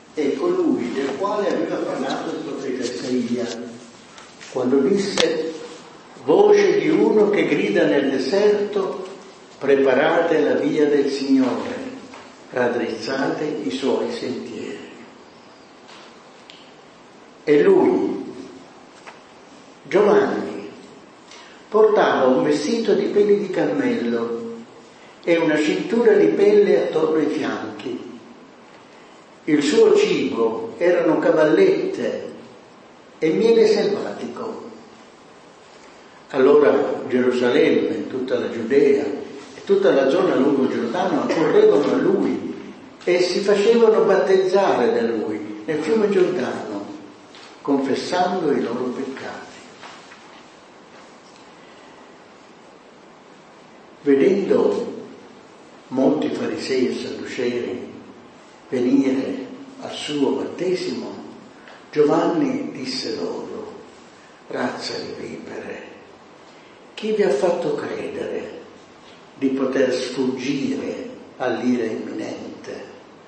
è colui del quale aveva parlato il profeta Isaia, quando disse: voce di uno che grida nel deserto, preparate la via del Signore, raddrizzate i suoi sentieri. E lui, Giovanni, portava un vestito di peli di cammello e una cintura di pelle attorno ai fianchi. Il suo cibo erano cavallette e miele selvatico. Allora Gerusalemme, tutta la Giudea e tutta la zona lungo il Giordano accorrevano a lui e si facevano battezzare da lui nel fiume Giordano, confessando i loro peccati. Vedendo molti farisei e sadducei venire al suo battesimo, Giovanni disse loro: razza di vipere, chi vi ha fatto credere di poter sfuggire all'ira imminente?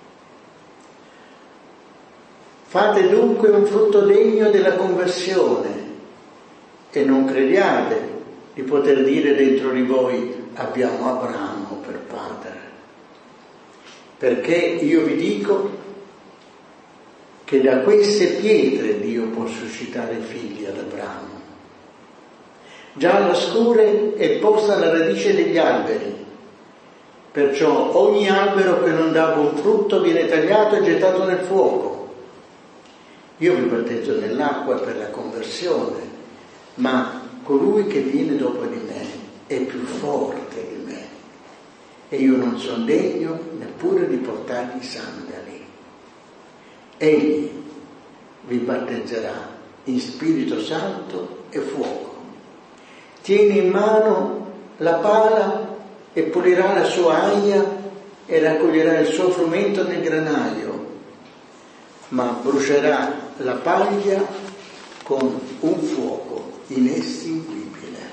Fate dunque un frutto degno della conversione e non crediate di poter dire dentro di voi: abbiamo Abramo per padre. Perché io vi dico che da queste pietre Dio può suscitare figli ad Abramo. Già alla scure è posta la radice degli alberi, perciò ogni albero che non dà buon frutto viene tagliato e gettato nel fuoco. Io vi battezzo nell'acqua per la conversione, ma colui che viene dopo di me è più forte di me e io non sono degno neppure di portargli i sandali. Egli vi battezzerà in Spirito Santo e fuoco. Tiene in mano la pala e pulirà la sua aglia e raccoglierà il suo frumento nel granaio, ma brucerà la paglia con un fuoco inestinguibile.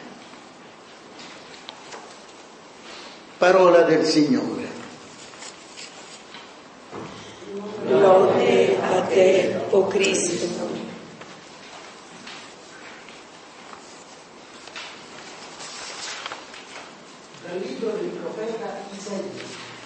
Parola del Signore. Lode a te, o Cristo. Dal libro del profeta Isaia.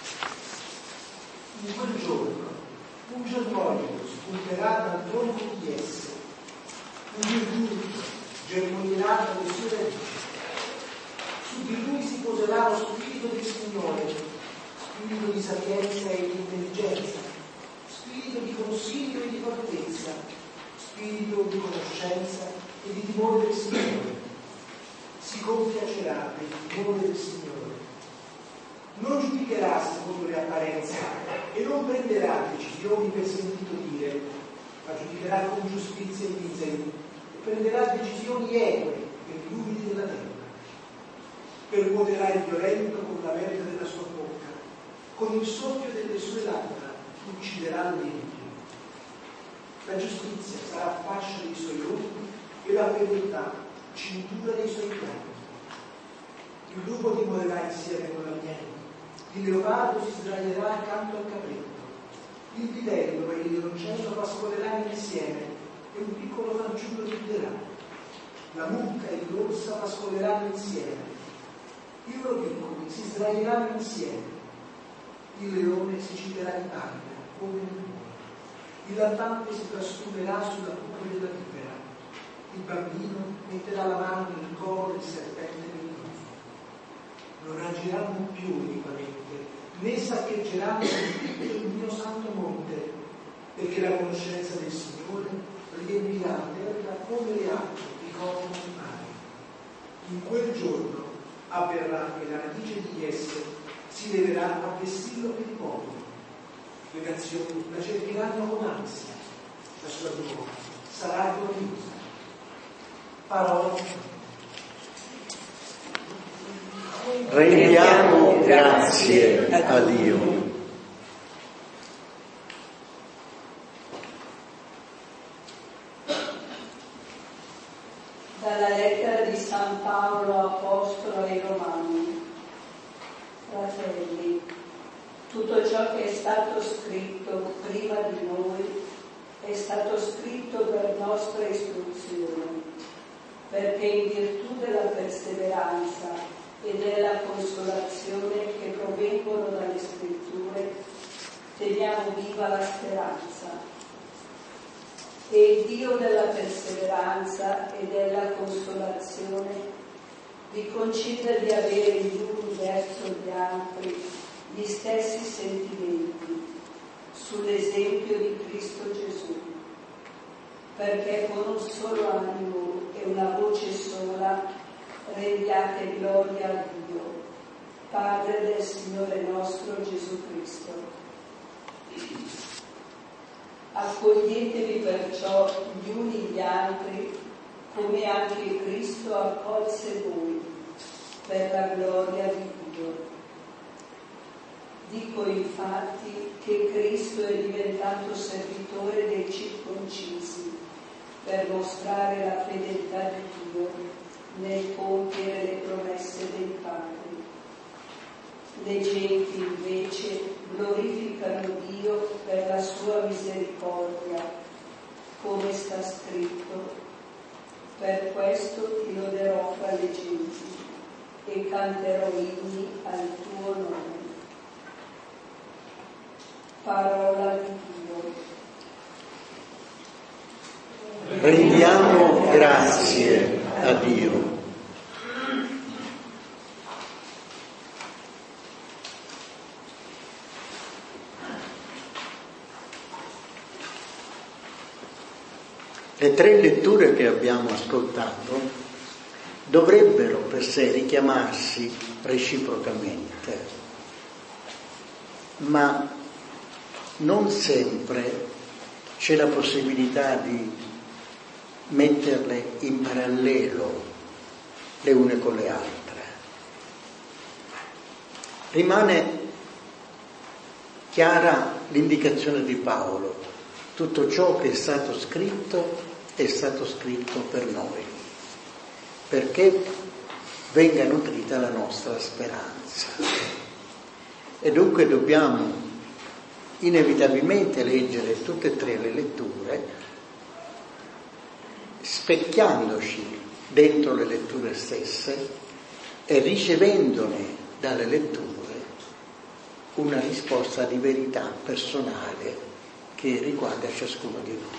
In quel giorno un germoglio spunterà dal tronco di esse, un virgulto germoglierà dalle sue radici. Su di lui si poserà lo spirito del Signore, spirito di sapienza e di intelligenza, spirito di consiglio e di fortezza, spirito di conoscenza e di timore del Signore. Si compiacerà del timore del Signore. Non giudicherà secondo le apparenze e non prenderà decisioni per sentito dire, ma giudicherà con giustizia e miseri e prenderà decisioni eque per gli umili della terra. Percuoterà il violento con la verga della sua bocca, con il soffio delle sue labbra ucciderà l'empio. La giustizia sarà fascia dei suoi lombi e la fedeltà cintura dei suoi piani. Il lupo dimorerà insieme con l'agnello, il leopardo si sdraierà accanto al capretto, il vitello e il leoncello pascoleranno insieme e un piccolo fanciullo riderà. La mucca e l'orsa pascoleranno insieme, i loro piccoli si sdraieranno insieme, il leone si citerà di paglia come un buono, il lattante si trastulerà sulla cupa della vipera, il bambino metterà la mano nel collo del serpente velenoso. Non agiranno più iniquamente, né saccheggeranno il mio santo monte, perché la conoscenza del Signore riempirà la terra come le acque ricoprono il mare. In quel giorno avverrà che la radice di esse si leverà a vestirlo per i popoli. Le nazioni la cercheranno con ansia, la sua dimora sarà gloriosa. Parola. Rendiamo grazie a Dio. Dalla lettera di San Paolo Apostolo ai Romani. Fratelli, tutto ciò che è stato scritto prima di noi è stato scritto per nostra istruzione, perché in virtù della perseveranza e della consolazione che provengono dalle scritture teniamo viva la speranza. E il Dio della perseveranza e della consolazione vi conceda di avere gli uni verso gli altri gli stessi sentimenti, sull'esempio di Cristo Gesù, perché con un solo animo e una voce sola rendiate gloria a Dio, Padre del Signore nostro Gesù Cristo. Accoglietevi perciò gli uni gli altri, come anche Cristo accolse voi, per la gloria di Dio. Dico infatti che Cristo è diventato servitore dei circoncisi, per mostrare la fedeltà di Dio nel compiere le promesse dei padri. Le genti invece glorificano Dio per la sua misericordia, come sta scritto: per questo ti loderò fra le genti e canterò inni al tuo nome. Parola di Dio. Rendiamo grazie a Dio. Le tre letture che abbiamo ascoltato dovrebbero per sé richiamarsi reciprocamente, ma non sempre c'è la possibilità di metterle in parallelo le une con le altre. Rimane chiara l'indicazione di Paolo: tutto ciò che è stato scritto per noi, perché venga nutrita la nostra speranza. E dunque dobbiamo inevitabilmente leggere tutte e tre le letture, specchiandoci dentro le letture stesse e ricevendone dalle letture una risposta di verità personale che riguarda ciascuno di noi.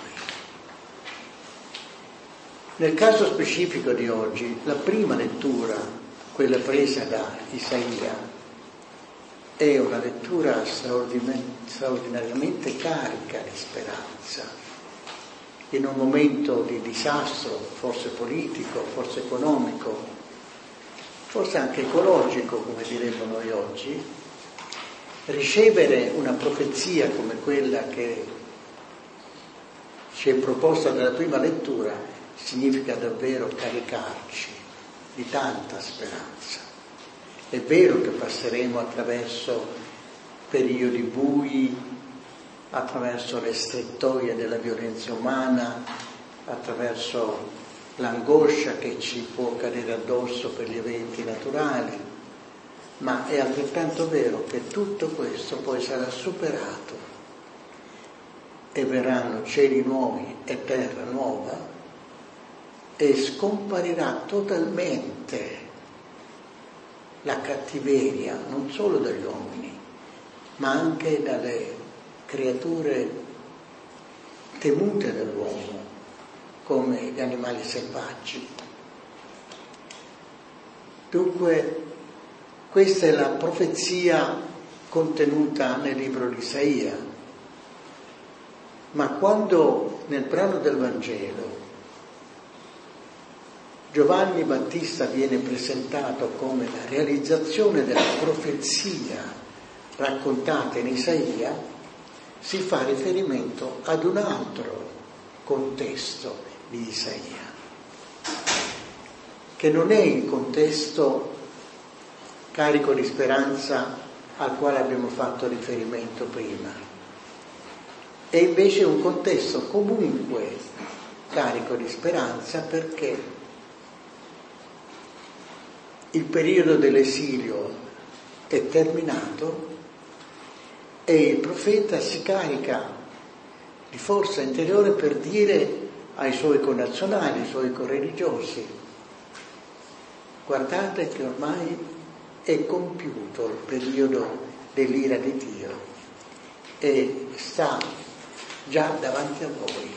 Nel caso specifico di oggi, la prima lettura, quella presa da Isaia, è una lettura straordinariamente carica di speranza. In un momento di disastro, forse politico, forse economico, forse anche ecologico, come diremmo noi oggi, ricevere una profezia come quella che ci è proposta nella prima lettura significa davvero caricarci di tanta speranza. È vero che passeremo attraverso periodi bui, attraverso le strettoie della violenza umana, attraverso l'angoscia che ci può cadere addosso per gli eventi naturali, ma è altrettanto vero che tutto questo poi sarà superato e verranno cieli nuovi e terra nuova e scomparirà totalmente la cattiveria non solo dagli uomini, ma anche dalle creature temute dall'uomo, come gli animali selvaggi. Dunque, questa è la profezia contenuta nel libro di Isaia. Ma quando nel brano del Vangelo Giovanni Battista viene presentato come la realizzazione della profezia raccontata in Isaia, si fa riferimento ad un altro contesto di Isaia, che non è il contesto carico di speranza al quale abbiamo fatto riferimento prima, è invece un contesto comunque carico di speranza, perché il periodo dell'esilio è terminato e il profeta si carica di forza interiore per dire ai suoi connazionali, ai suoi correligiosi: guardate che ormai è compiuto il periodo dell'ira di Dio e sta già davanti a voi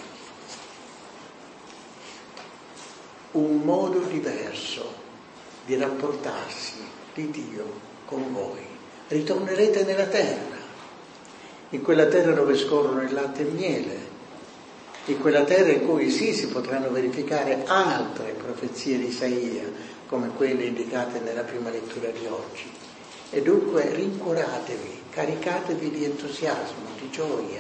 un modo diverso di rapportarsi di Dio con voi. Ritornerete nella terra, in quella terra dove scorrono il latte e il miele, in quella terra in cui sì si potranno verificare altre profezie di Isaia come quelle indicate nella prima lettura di oggi. E dunque rincuoratevi, caricatevi di entusiasmo, di gioia.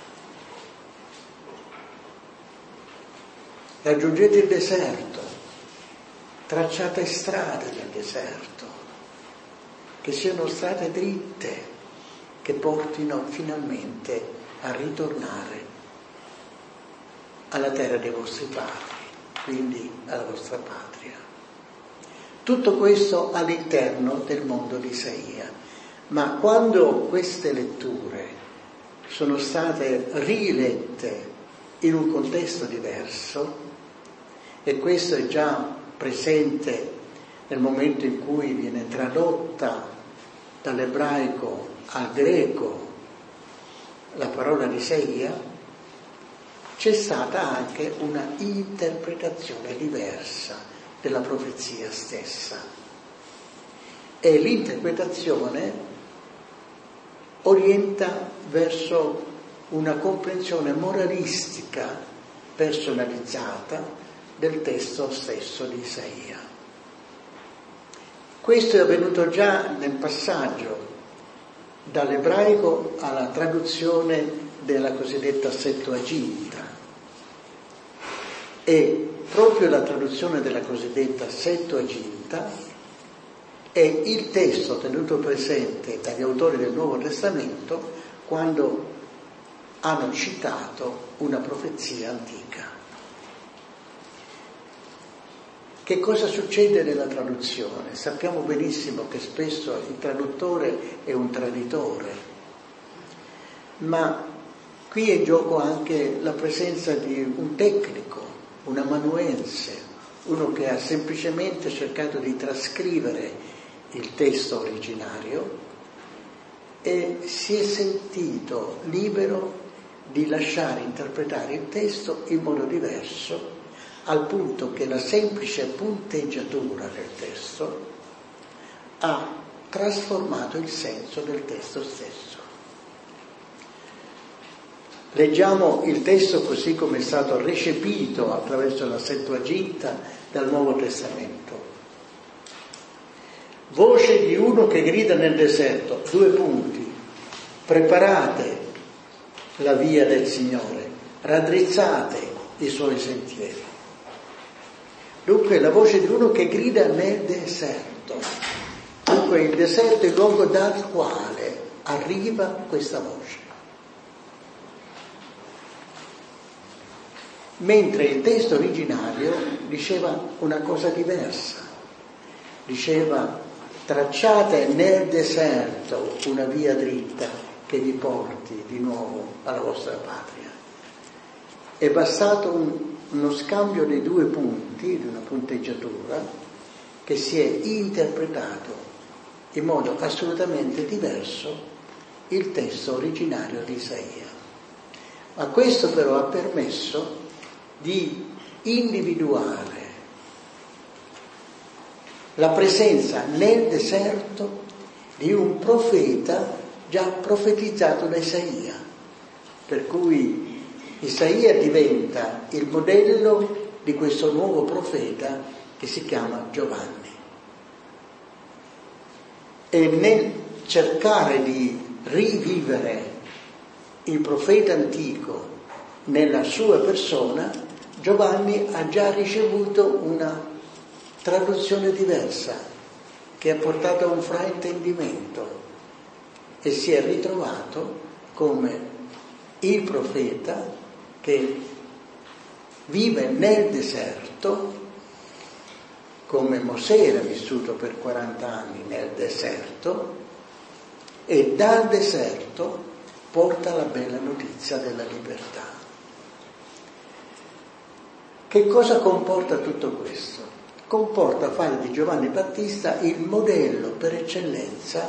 Raggiungete il deserto, tracciate strade nel deserto, che siano strade dritte, che portino finalmente a ritornare alla terra dei vostri padri, quindi alla vostra patria. Tutto questo all'interno del mondo di Isaia. Ma quando queste letture sono state rilette in un contesto diverso, e questo è già presente nel momento in cui viene tradotta dall'ebraico al greco la parola di Isaia, c'è stata anche una interpretazione diversa della profezia stessa. E l'interpretazione orienta verso una comprensione moralistica personalizzata del testo stesso di Isaia. Questo è avvenuto già nel passaggio dall'ebraico alla traduzione della cosiddetta Settuaginta, e proprio la traduzione della cosiddetta Settuaginta è il testo tenuto presente dagli autori del Nuovo Testamento quando hanno citato una profezia antica. Che cosa succede nella traduzione? Sappiamo benissimo che spesso il traduttore è un traditore, ma qui è in gioco anche la presenza di un tecnico, un amanuense, uno che ha semplicemente cercato di trascrivere il testo originario e si è sentito libero di lasciare interpretare il testo in modo diverso, al punto che la semplice punteggiatura del testo ha trasformato il senso del testo stesso. Leggiamo il testo così come è stato recepito attraverso la Settuaginta dal Nuovo Testamento. Voce di uno che grida nel deserto, 2 punti, preparate la via del Signore, raddrizzate i suoi sentieri. Dunque la voce di uno che grida nel deserto. Dunque il deserto è il luogo dal quale arriva questa voce. Mentre il testo originario diceva una cosa diversa. Diceva: tracciate nel deserto una via dritta che vi porti di nuovo alla vostra patria. È bastato uno scambio dei 2 punti, di una punteggiatura, che si è interpretato in modo assolutamente diverso il testo originario di Isaia. Ma questo però ha permesso di individuare la presenza nel deserto di un profeta già profetizzato da Isaia, per cui Isaia diventa il modello di questo nuovo profeta che si chiama Giovanni. E nel cercare di rivivere il profeta antico nella sua persona, Giovanni ha già ricevuto una traduzione diversa che ha portato a un fraintendimento e si è ritrovato come il profeta che vive nel deserto, come Mosè era vissuto per 40 anni nel deserto, e dal deserto porta la bella notizia della libertà. Che cosa comporta tutto questo? Comporta fare di Giovanni Battista il modello per eccellenza,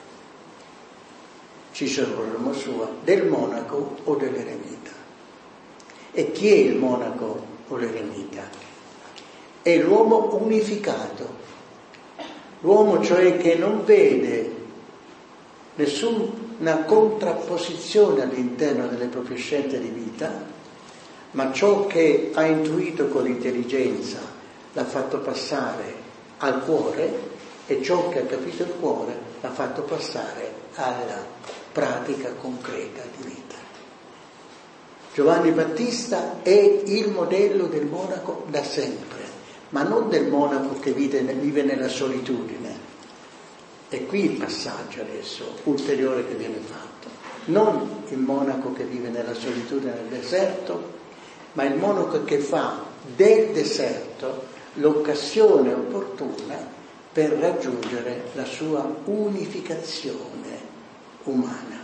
Cicero sua, del monaco o dell'eremita. E chi è il monaco o l'eremita? È l'uomo unificato, l'uomo cioè che non vede nessuna contrapposizione all'interno delle proprie scelte di vita, ma ciò che ha intuito con l'intelligenza l'ha fatto passare al cuore, e ciò che ha capito il cuore l'ha fatto passare alla pratica concreta di vita. Giovanni Battista è il modello del monaco da sempre, ma non del monaco che vive nella solitudine. E qui il passaggio adesso ulteriore che viene fatto. Non il monaco che vive nella solitudine nel deserto, ma il monaco che fa del deserto l'occasione opportuna per raggiungere la sua unificazione umana.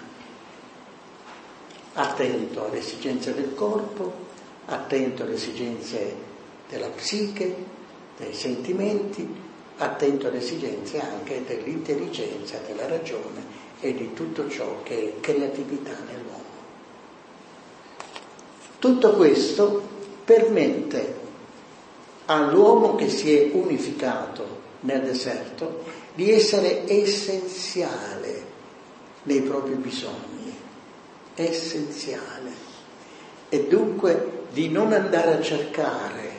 Attento alle esigenze del corpo, attento alle esigenze della psiche, dei sentimenti, attento alle esigenze anche dell'intelligenza, della ragione e di tutto ciò che è creatività nell'uomo. Tutto questo permette all'uomo che si è unificato nel deserto di essere essenziale nei propri bisogni, essenziale, e dunque di non andare a cercare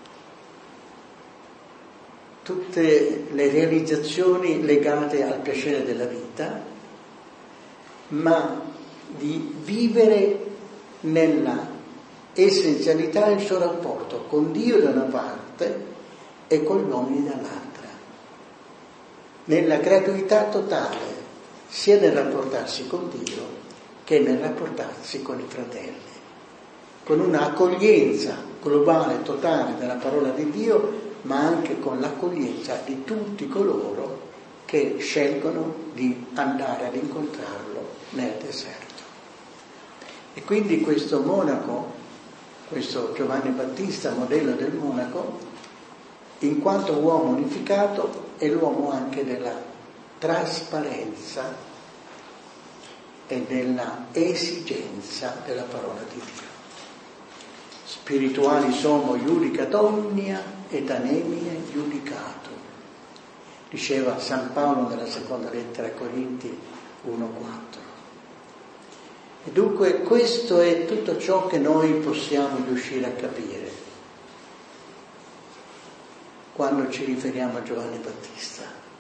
tutte le realizzazioni legate al piacere della vita, ma di vivere nella essenzialità il suo rapporto con Dio da una parte e con gli uomini dall'altra, nella gratuità totale, sia nel rapportarsi con Dio che nel rapportarsi con i fratelli, con una accoglienza globale, totale della parola di Dio, ma anche con l'accoglienza di tutti coloro che scelgono di andare ad incontrarlo nel deserto. E quindi questo monaco, questo Giovanni Battista, modello del monaco, in quanto uomo unificato, è l'uomo anche della trasparenza e della esigenza della parola di Dio. Spirituali somo iudicat omnia et anemine iudicatum, diceva San Paolo nella seconda lettera ai Corinti 1,4. E dunque questo è tutto ciò che noi possiamo riuscire a capire quando ci riferiamo a Giovanni Battista.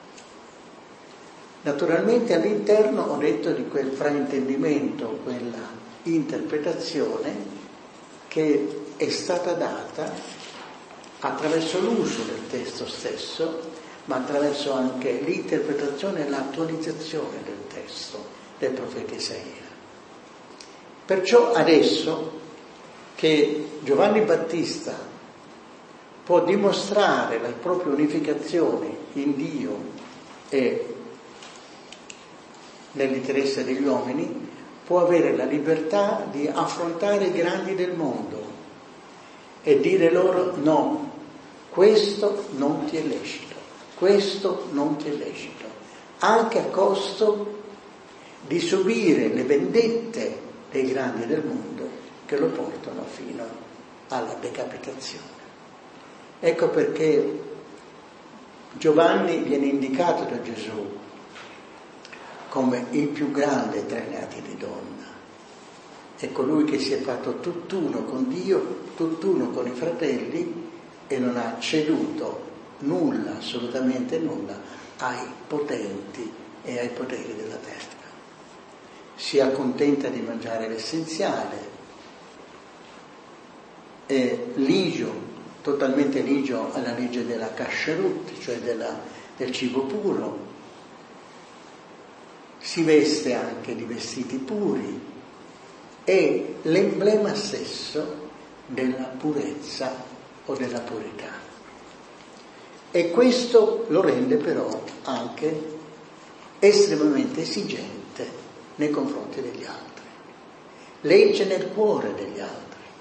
Naturalmente all'interno, ho detto, di quel fraintendimento, quella interpretazione che è stata data attraverso l'uso del testo stesso, ma attraverso anche l'interpretazione e l'attualizzazione del testo del profeta Isaia. Perciò adesso che Giovanni Battista può dimostrare la propria unificazione in Dio e nell'interesse degli uomini, può avere la libertà di affrontare i grandi del mondo e dire loro: no, questo non ti è lecito, questo non ti è lecito, anche a costo di subire le vendette dei grandi del mondo che lo portano fino alla decapitazione. Ecco perché Giovanni viene indicato da Gesù come il più grande tra i nati di donna. È colui che si è fatto tutt'uno con Dio, tutt'uno con i fratelli, e non ha ceduto nulla, assolutamente nulla, ai potenti e ai poteri della terra. Si accontenta di mangiare l'essenziale, è ligio, totalmente ligio alla legge della kasherut, cioè del cibo puro. Si veste anche di vestiti puri, è l'emblema stesso della purezza o della purità. E questo lo rende però anche estremamente esigente nei confronti degli altri. legge nel cuore degli altri.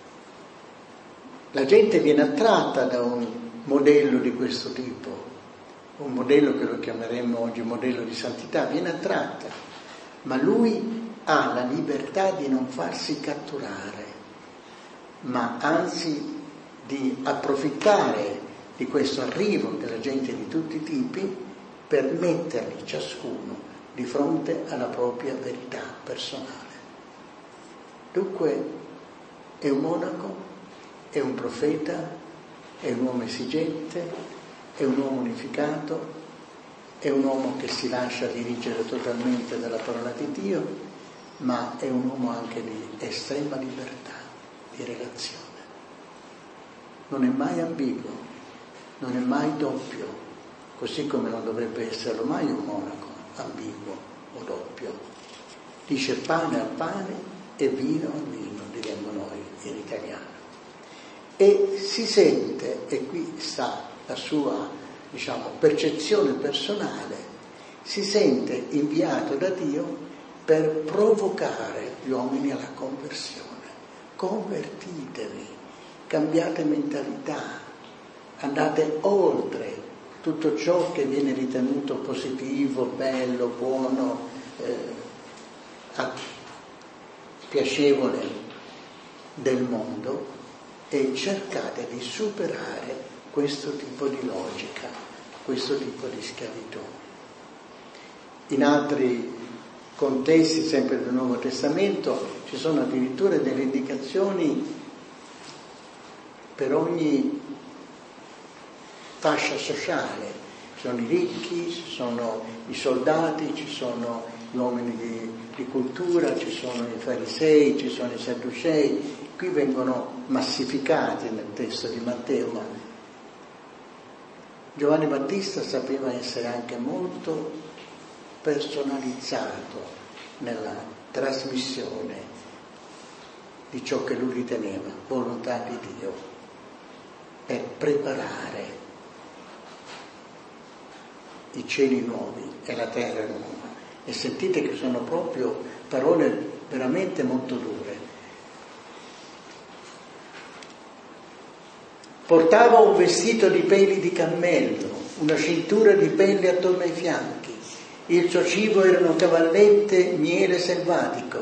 La gente viene attratta da un modello di questo tipo, un modello che lo chiameremmo oggi modello di santità, viene attratta, ma lui ha la libertà di non farsi catturare, ma anzi di approfittare di questo arrivo della gente di tutti i tipi per metterli ciascuno di fronte alla propria verità personale. Dunque è un monaco, è un profeta, è un uomo esigente, è un uomo unificato, è un uomo che si lascia dirigere totalmente dalla parola di Dio, ma è un uomo anche di estrema libertà, di relazione. Non è mai ambiguo, non è mai doppio, così come non dovrebbe esserlo mai un monaco ambiguo o doppio. Dice pane al pane e vino al vino, diremmo noi in italiano. E si sente, e qui sta la sua, percezione personale, si sente inviato da Dio per provocare gli uomini alla conversione. Convertitevi, cambiate mentalità, andate oltre tutto ciò che viene ritenuto positivo, bello, buono, piacevole del mondo e cercate di superare questo tipo di logica, questo tipo di schiavitù. In altri contesti, sempre del Nuovo Testamento, ci sono addirittura delle indicazioni per ogni fascia sociale. Ci sono i ricchi, ci sono i soldati, ci sono gli uomini di cultura, ci sono i farisei, ci sono i sadducei. Qui vengono massificati nel testo di Matteo, ma Giovanni Battista sapeva essere anche molto personalizzato nella trasmissione di ciò che lui riteneva volontà di Dio per preparare i cieli nuovi e la terra nuova. E sentite che sono proprio parole veramente molto dure. Portava un vestito di peli di cammello, una cintura di pelle attorno ai fianchi. Il suo cibo erano cavallette, miele selvatico.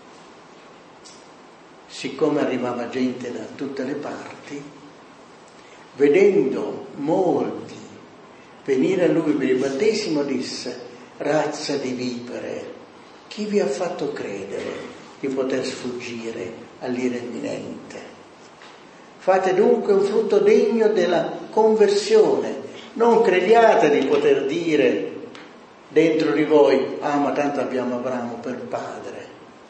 Siccome arrivava gente da tutte le parti, vedendo molti venire a lui per il battesimo, disse: razza di vipere, chi vi ha fatto credere di poter sfuggire all'ira imminente? Fate dunque un frutto degno della conversione. Non crediate di poter dire dentro di voi: ah, ma tanto abbiamo Abramo per padre.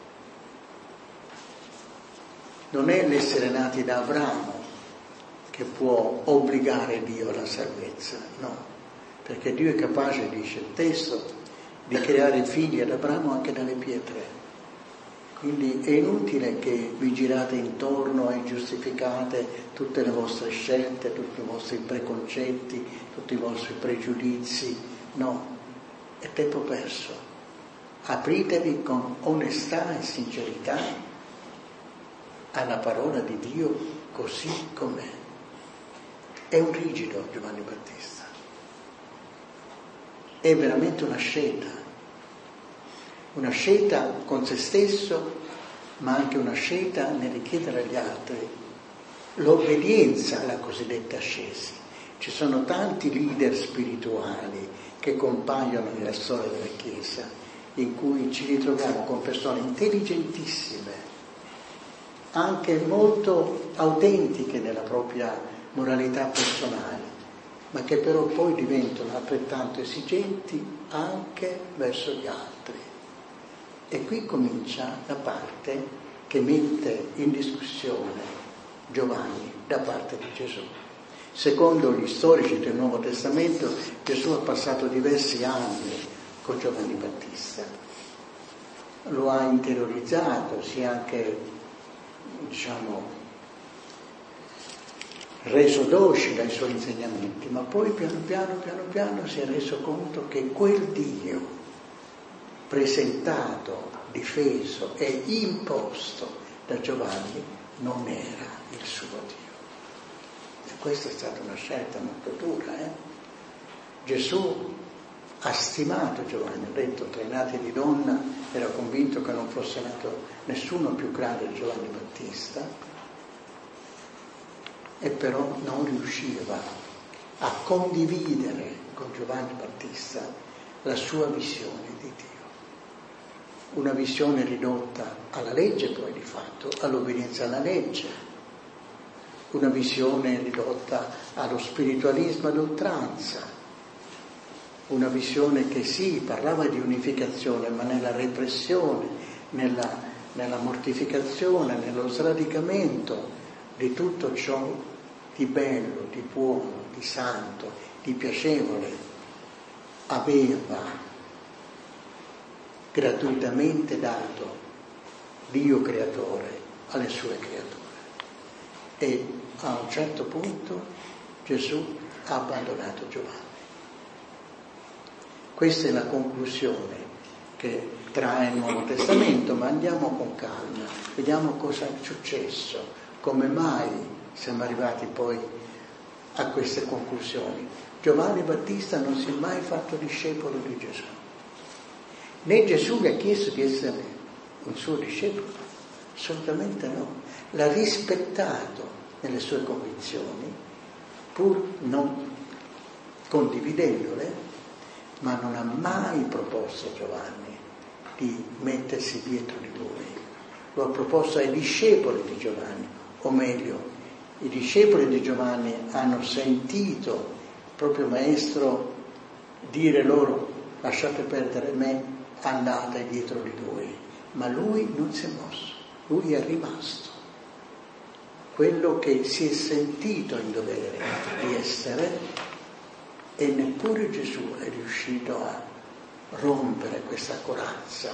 Non è l'essere nati da Abramo che può obbligare Dio alla salvezza, no, perché Dio è capace, dice il testo, di creare figli ad Abramo anche dalle pietre. Quindi è inutile che vi girate intorno e giustificate tutte le vostre scelte, tutti i vostri preconcetti, tutti i vostri pregiudizi, no. È tempo perso. Apritevi con onestà e sincerità alla parola di Dio così com'è. È un rigido Giovanni Battista. È veramente una scelta con se stesso, ma anche una scelta nel richiedere agli altri l'obbedienza alla cosiddetta ascesi. Ci sono tanti leader spirituali che compaiono nella storia della Chiesa, in cui ci ritroviamo con persone intelligentissime, anche molto autentiche nella propria moralità personale, ma che però poi diventano altrettanto esigenti anche verso gli altri. E qui comincia la parte che mette in discussione Giovanni da parte di Gesù. Secondo gli storici del Nuovo Testamento, Gesù ha passato diversi anni con Giovanni Battista, lo ha interiorizzato, si è anche, reso docile ai suoi insegnamenti, ma poi piano piano si è reso conto che quel Dio presentato, difeso e imposto da Giovanni non era il suo Dio. E questa è stata una scelta molto dura. Gesù ha stimato Giovanni, ha detto: tra i nati di donna era convinto che non fosse nato nessuno più grande di Giovanni Battista, e però non riusciva a condividere con Giovanni Battista la sua visione di Dio. Una visione ridotta alla legge, poi di fatto, all'obbedienza alla legge. Una visione ridotta allo spiritualismo ad oltranza. Una visione che sì, parlava di unificazione, ma nella repressione, nella mortificazione, nello sradicamento di tutto ciò di bello, di buono, di santo, di piacevole aveva gratuitamente dato Dio creatore alle sue creature. E a un certo punto Gesù ha abbandonato Giovanni. Questa è la conclusione che trae il Nuovo Testamento, ma andiamo con calma, vediamo cosa è successo, come mai siamo arrivati poi a queste conclusioni. Giovanni Battista non si è mai fatto discepolo di Gesù, né Gesù gli ha chiesto di essere un suo discepolo, assolutamente no. L'ha rispettato nelle sue convinzioni, pur non condividendole, ma non ha mai proposto a Giovanni di mettersi dietro di lui. Lo ha proposto ai discepoli di Giovanni, o meglio, i discepoli di Giovanni hanno sentito il proprio maestro dire loro: lasciate perdere me, andate dietro di lui. Ma lui non si è mosso, lui è rimasto quello che si è sentito in dovere di essere, e neppure Gesù è riuscito a rompere questa corazza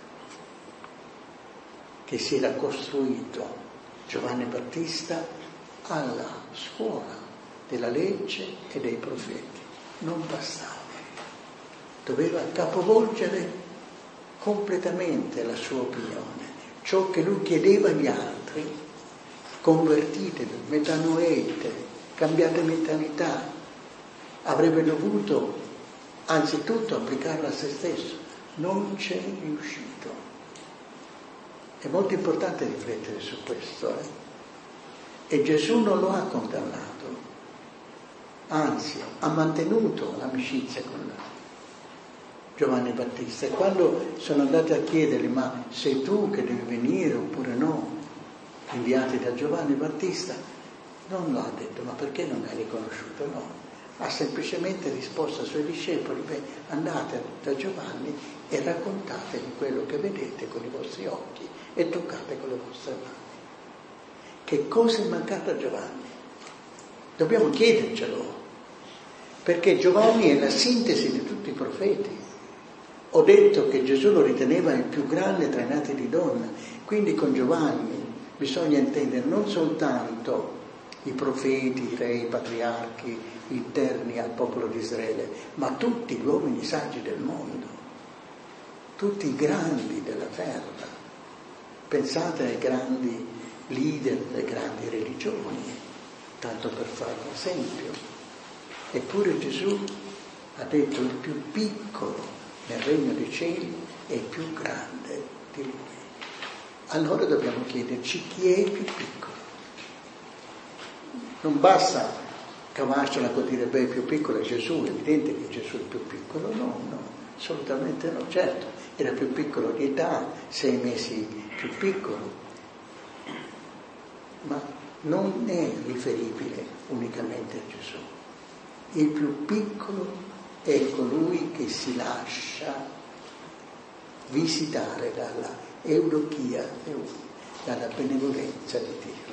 che si era costruito Giovanni Battista alla scuola della legge e dei profeti. Non bastava, doveva capovolgere completamente la sua opinione, ciò che lui chiedeva agli altri: convertitevi, metanoete, cambiate mentalità. Avrebbe dovuto anzitutto applicarla a se stesso, non c'è riuscito. È molto importante riflettere su questo, E Gesù non lo ha condannato, anzi ha mantenuto l'amicizia con Giovanni Battista. E quando sono andati a chiedergli: ma sei tu che devi venire oppure no, inviati da Giovanni Battista, non l'ha detto: ma perché non mi hai riconosciuto? No. Ha semplicemente risposto ai suoi discepoli: andate da Giovanni e raccontategli quello che vedete con i vostri occhi e toccate con le vostre mani. Che cosa è mancato a Giovanni? Dobbiamo chiedercelo, perché Giovanni è la sintesi di tutti i profeti. Ho detto che Gesù lo riteneva il più grande tra i nati di donna, quindi con Giovanni bisogna intendere non soltanto i profeti, i re, i patriarchi interni al popolo di Israele, ma tutti gli uomini saggi del mondo, tutti i grandi della terra. Pensate ai grandi leader delle grandi religioni, tanto per fare un esempio. Eppure Gesù ha detto: il più piccolo nel regno dei cieli è il più grande di lui. Allora dobbiamo chiederci: chi è il più piccolo? Non basta cavarcela con dire: il più piccolo è Gesù, è evidente che Gesù è il più piccolo. No, assolutamente no. Certo, era più piccolo di età, 6 mesi più piccolo, ma non è riferibile unicamente a Gesù. Il più piccolo è colui che si lascia visitare dalla eudochia, dalla benevolenza di Dio.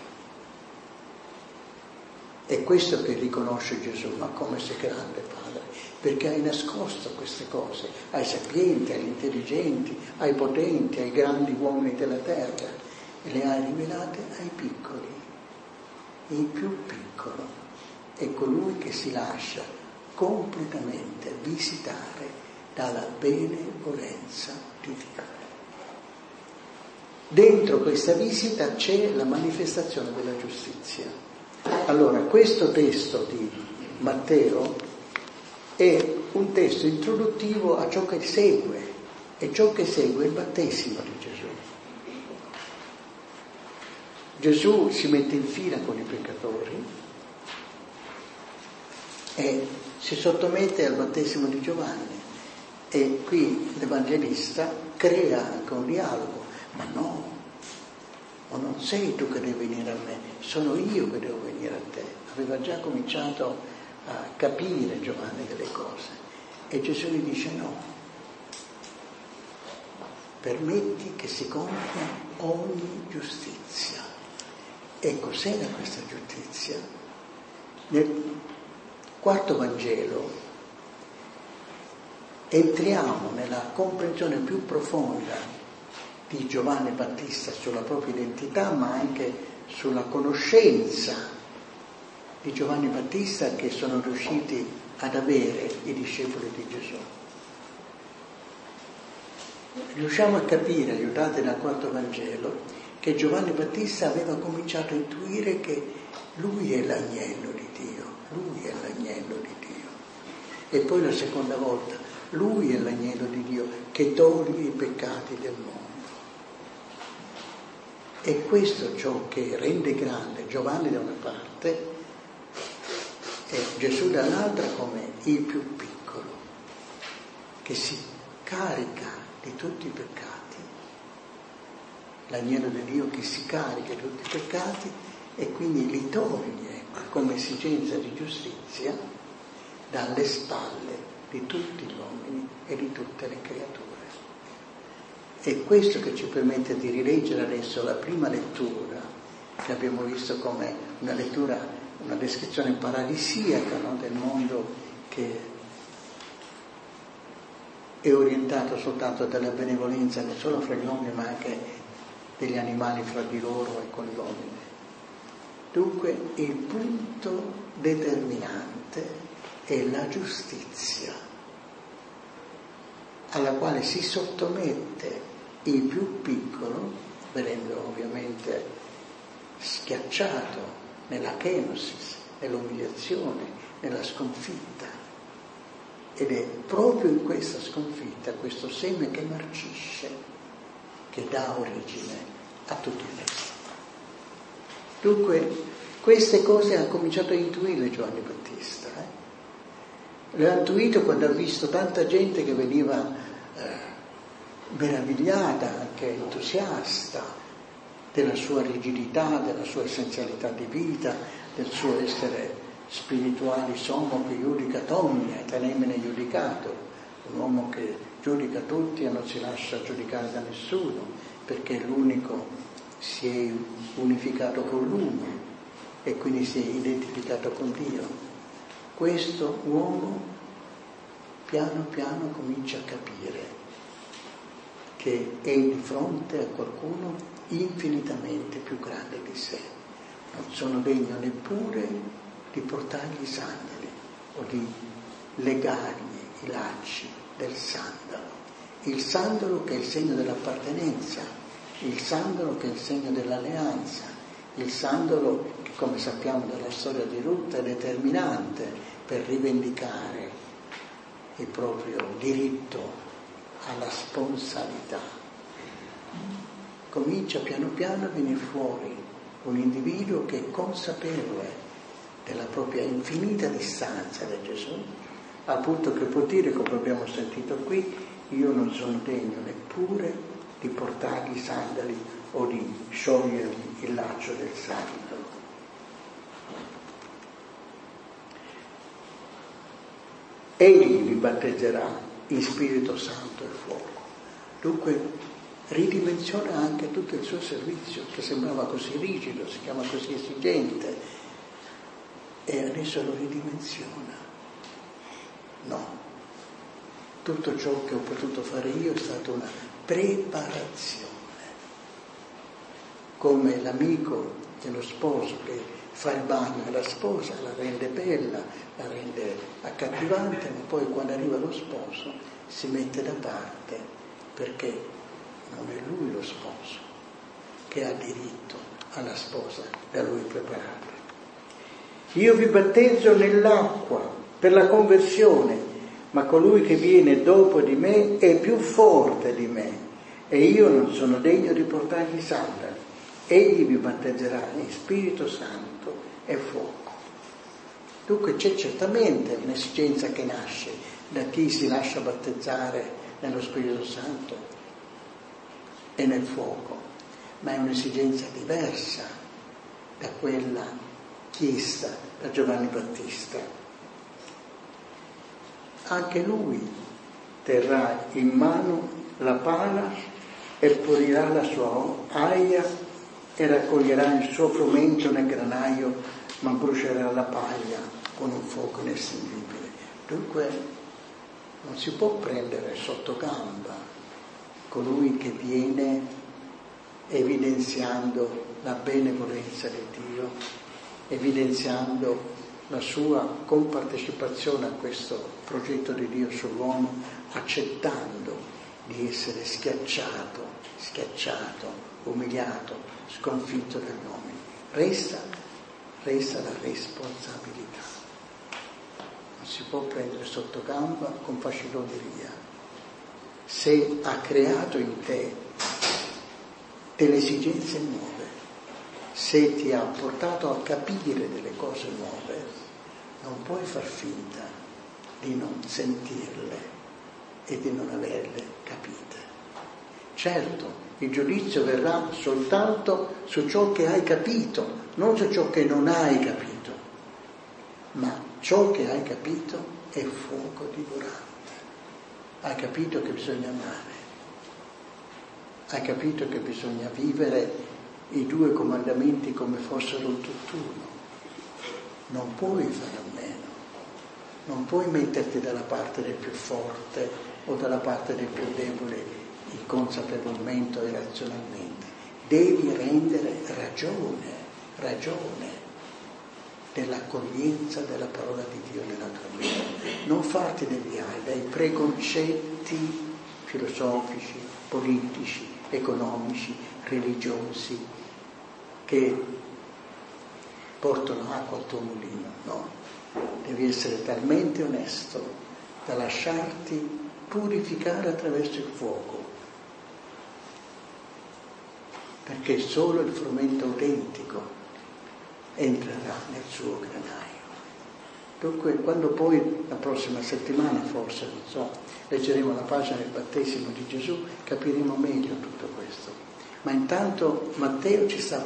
È questo che riconosce Gesù: ma come sei grande, Padre, perché hai nascosto queste cose ai sapienti, agli intelligenti, ai potenti, ai grandi uomini della terra, e le hai rivelate ai piccoli. Il più piccolo è colui che si lascia completamente visitare dalla benevolenza di Dio. dentro questa visita c'è la manifestazione della giustizia. Allora, questo testo di Matteo è un testo introduttivo a ciò che segue, e ciò che segue è il battesimo di Gesù. Gesù si mette in fila con i peccatori e si sottomette al battesimo di Giovanni, e qui l'Evangelista crea anche un dialogo: ma no, ma non sei tu che devi venire a me, sono io che devo venire a te. Aveva già cominciato a capire Giovanni delle cose, e Gesù gli dice: no, permetti che si compia ogni giustizia. E cos'era questa giustizia? Nel quarto Vangelo entriamo nella comprensione più profonda di Giovanni Battista sulla propria identità, ma anche sulla conoscenza di Giovanni Battista che sono riusciti ad avere i discepoli di Gesù. Riusciamo a capire, aiutati dal quarto Vangelo, che Giovanni Battista aveva cominciato a intuire che lui è l'agnello di Dio, lui è l'agnello di Dio. E poi la seconda volta: lui è l'agnello di Dio che toglie i peccati del mondo. E questo è ciò che rende grande Giovanni da una parte e Gesù dall'altra come il più piccolo, che si carica di tutti i peccati. L'agnello di Dio che si carica di tutti i peccati e quindi li toglie come esigenza di giustizia dalle spalle di tutti gli uomini e di tutte le creature. È questo che ci permette di rileggere adesso la prima lettura, che abbiamo visto come una lettura, una descrizione paradisiaca, no, del mondo che è orientato soltanto dalla benevolenza non solo fra gli uomini ma anche degli animali fra di loro e con gli uomini. Dunque il punto determinante è la giustizia, alla quale si sottomette il più piccolo, venendo ovviamente schiacciato nella kenosis, nell'umiliazione, nella sconfitta. Ed è proprio in questa sconfitta, questo seme che marcisce, che dà origine a tutto il resto. Dunque, queste cose ha cominciato a intuire Giovanni Battista. Le ha intuito quando ha visto tanta gente che veniva meravigliata, anche entusiasta, della sua rigidità, della sua essenzialità di vita, del suo essere spirituali sommo che giudica omnia, tenemine giudicato, un uomo che giudica tutti e non si lascia giudicare da nessuno, perché l'unico si è unificato con l'uno e quindi si è identificato con Dio. Questo uomo piano piano comincia a capire che è di fronte a qualcuno infinitamente più grande di sé. Non sono degno neppure di portargli i sandali o di legargli i lacci del sandalo. Il sandalo che è il segno dell'appartenenza, il sandalo che è il segno dell'alleanza, il sandalo che, come sappiamo dalla storia di Ruth, è determinante per rivendicare il proprio diritto alla sponsalità. Comincia piano piano a venire fuori un individuo che è consapevole della propria infinita distanza da Gesù, al punto che può dire, come abbiamo sentito qui: io non sono degno neppure di portargli i sandali o di sciogliergli il laccio del sandalo. Egli vi battezzerà in Spirito Santo e fuoco. Dunque ridimensiona anche tutto il suo servizio, che sembrava così rigido, si chiama così esigente, e adesso lo ridimensiona. No, tutto ciò che ho potuto fare io è stata una preparazione, come l'amico dello sposo che fa il bagno alla sposa, la rende bella, la rende accattivante, ma poi quando arriva lo sposo si mette da parte, perché non è lui lo sposo, che ha diritto alla sposa da lui preparata. Io vi battezzo nell'acqua per la conversione, ma colui che viene dopo di me è più forte di me e io non sono degno di portargli i sandali. Egli vi battezzerà in Spirito Santo e fuoco. Dunque c'è certamente un'esigenza che nasce da chi si lascia battezzare nello Spirito Santo e nel fuoco, ma è un'esigenza diversa da quella chiesta da Giovanni Battista. Anche lui terrà in mano la pala e pulirà la sua aia e raccoglierà il suo frumento nel granaio, ma brucerà la paglia con un fuoco inestinguibile. Dunque non si può prendere sotto gamba colui che viene evidenziando la benevolenza di Dio, evidenziando la sua compartecipazione a questo progetto di Dio sull'uomo, accettando di essere schiacciato, umiliato, sconfitto dagli uomini. Resta la responsabilità. Non si può prendere sotto gamba con faciloneria. Se ha creato in te delle esigenze nuove, se ti ha portato a capire delle cose nuove, non puoi far finta di non sentirle e di non averle capite. Certo, il giudizio verrà soltanto su ciò che hai capito, non su ciò che non hai capito, ma ciò che hai capito è fuoco divorante. Hai capito che bisogna amare, hai capito che bisogna vivere i 2 comandamenti come fossero un tutt'uno. Non puoi fare a meno, non puoi metterti dalla parte del più forte o dalla parte del più debole inconsapevolmente e razionalmente. Devi rendere ragione dell'accoglienza della parola di Dio nella tua vita. Non farti deviare dai preconcetti filosofici, politici, economici, religiosi che portano acqua al tuo mulino. No, devi essere talmente onesto da lasciarti purificare attraverso il fuoco, perché solo il frumento autentico entrerà nel suo granaio. Dunque, quando poi la prossima settimana, forse, non so, leggeremo la pagina del battesimo di Gesù, capiremo meglio tutto questo. Ma intanto Matteo ci sta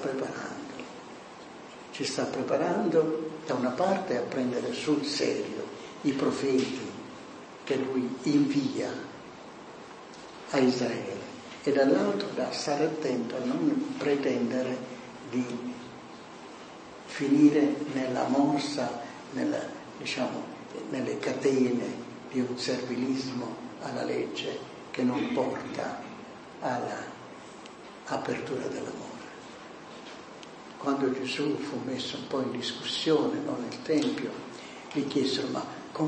preparando da una parte a prendere sul serio i profeti che lui invia a Israele e dall'altro da stare attento a non pretendere di finire nella morsa, nelle catene di un servilismo alla legge che non porta alla apertura dell'amore. Quando Gesù fu messo un po' in discussione, no, nel Tempio, gli chiesero: ma con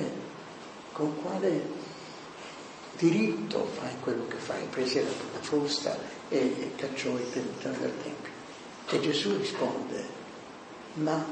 quale diritto fai quello che fai? Prese la frusta e cacciò i tentatori del Tempio. E Gesù risponde: ma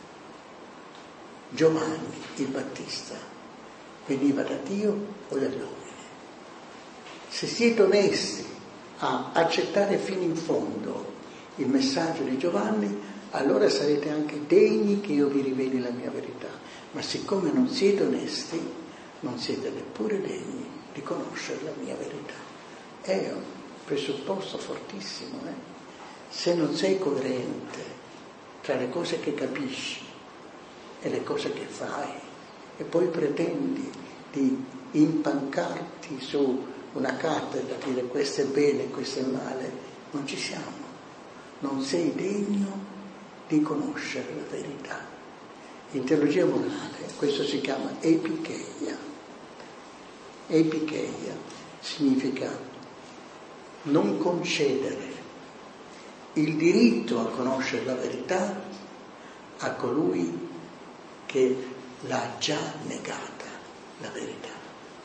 Giovanni il Battista veniva da Dio o dagli uomini? Se siete onesti a accettare fino in fondo il messaggio di Giovanni, allora sarete anche degni che io vi riveli la mia verità. Ma siccome non siete onesti, non siete neppure degni di conoscere la mia verità. È un presupposto fortissimo, Se non sei coerente tra le cose che capisci e le cose che fai, e poi pretendi di impancarti su una cattedra, dire questo è bene, questo è male, non ci siamo. Non sei degno di conoscere la verità. In teologia morale questo si chiama epicheia. Epicheia significa non concedere il diritto a conoscere la verità a colui che l'ha già negata la verità.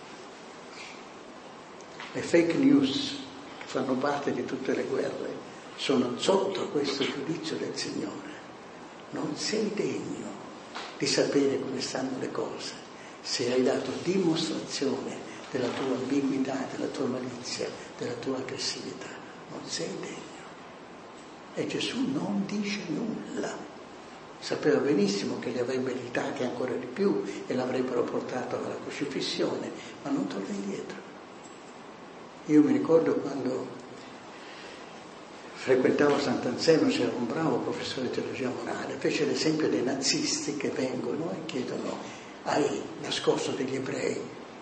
Le fake news che fanno parte di tutte le guerre sono sotto questo giudizio del Signore. Non sei degno di sapere come stanno le cose se hai dato dimostrazione della tua ambiguità, della tua malizia, della tua aggressività. Non sei degno. E Gesù non dice nulla. Sapeva benissimo che li avrebbe meritati ancora di più e l'avrebbero portato alla crocifissione, ma non torna indietro. Io mi ricordo quando frequentavo Sant'Anselmo, c'era un bravo professore di teologia morale, fece l'esempio dei nazisti che vengono e chiedono: hai nascosto degli ebrei?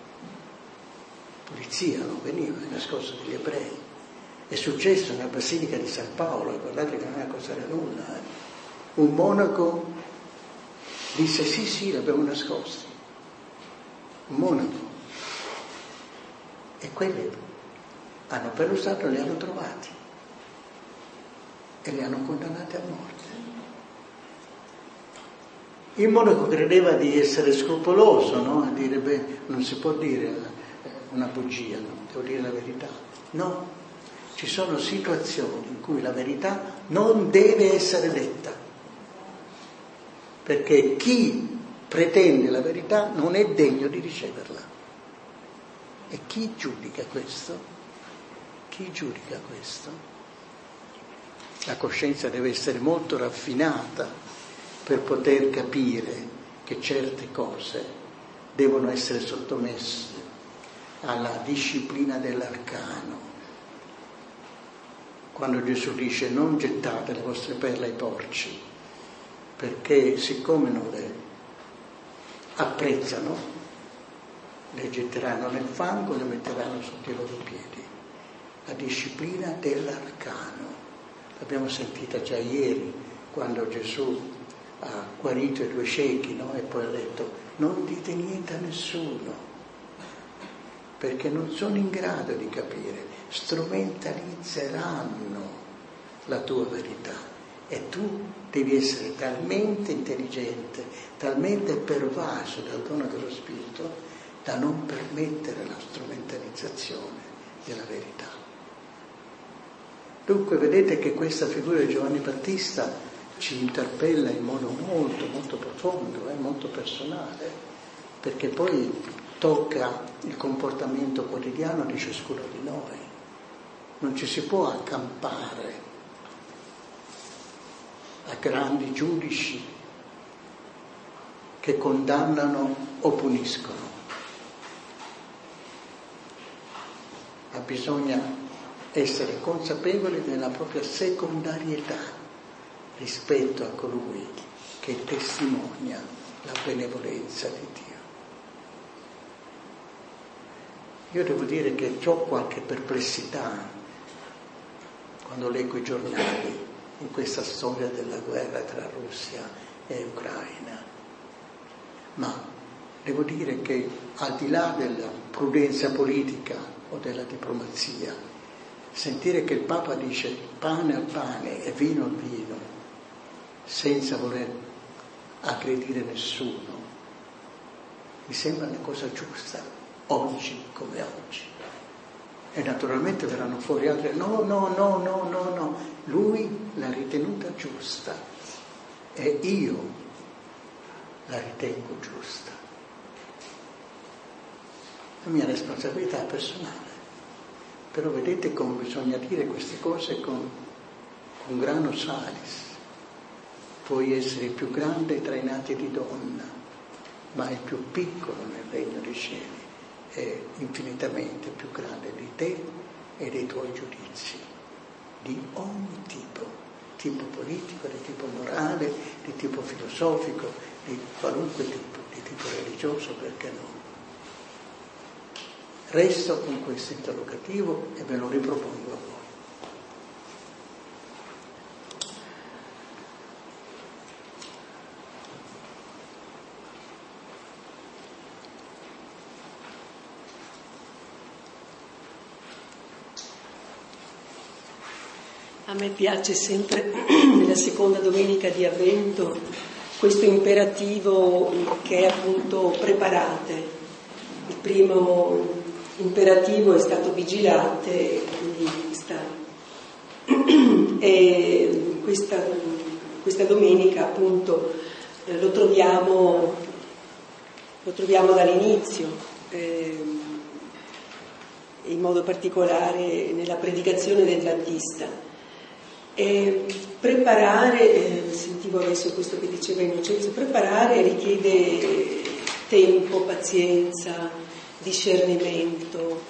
Polizia non veniva, hai nascosto degli ebrei. È successo nella Basilica di San Paolo, guardate che non è cosa da nulla. Un monaco disse sì, l'abbiamo nascosti. Un monaco. E quelli hanno perlustrato, li hanno trovati e li hanno condannati a morte. Il monaco credeva di essere scrupoloso, no? A dire, non si può dire una bugia, no? Devo dire la verità. No, ci sono situazioni in cui la verità non deve essere detta, perché chi pretende la verità non è degno di riceverla. E chi giudica questo? Chi giudica questo? La coscienza deve essere molto raffinata per poter capire che certe cose devono essere sottomesse alla disciplina dell'arcano. Quando Gesù dice: non gettate le vostre perle ai porci, perché siccome non le apprezzano, le getteranno nel fango e le metteranno sotto i loro piedi. La disciplina dell'arcano. L'abbiamo sentita già ieri, quando Gesù ha guarito i 2 ciechi, no? E poi ha detto: non dite niente a nessuno, perché non sono in grado di capire, strumentalizzeranno la tua verità e tu devi essere talmente intelligente, talmente pervaso dal dono dello Spirito da non permettere la strumentalizzazione della verità. Dunque vedete che questa figura di Giovanni Battista ci interpella in modo molto, molto profondo, molto personale, perché poi tocca il comportamento quotidiano di ciascuno di noi. Non ci si può accampare a grandi giudici che condannano o puniscono, ma bisogna essere consapevoli della propria secondarietà rispetto a colui che testimonia la benevolenza di Dio. Io devo dire che ho qualche perplessità quando leggo i giornali in questa storia della guerra tra Russia e Ucraina, ma devo dire che al di là della prudenza politica o della diplomazia, sentire che il Papa dice pane al pane e vino al vino senza voler aggredire nessuno mi sembra una cosa giusta oggi come oggi. E naturalmente verranno fuori altre no, lui l'ha ritenuta giusta e io la ritengo giusta. La mia responsabilità è personale, però vedete come bisogna dire queste cose con grano salis. Puoi essere il più grande tra i nati di donna, ma il più piccolo nel regno dei cieli è infinitamente più grande di te e dei tuoi giudizi, di ogni tipo politico, di tipo morale, di tipo filosofico, di qualunque tipo, di tipo religioso, perché no? Resto con questo interrogativo e ve lo ripropongo a voi. A me piace sempre, nella seconda domenica di Avvento, questo imperativo che è appunto preparate. Il primo imperativo è stato vigilate, quindi E questa domenica appunto lo troviamo dall'inizio, in modo particolare nella predicazione del Battista. Preparare, sentivo adesso questo che diceva Innocenzo, preparare richiede tempo, pazienza, discernimento.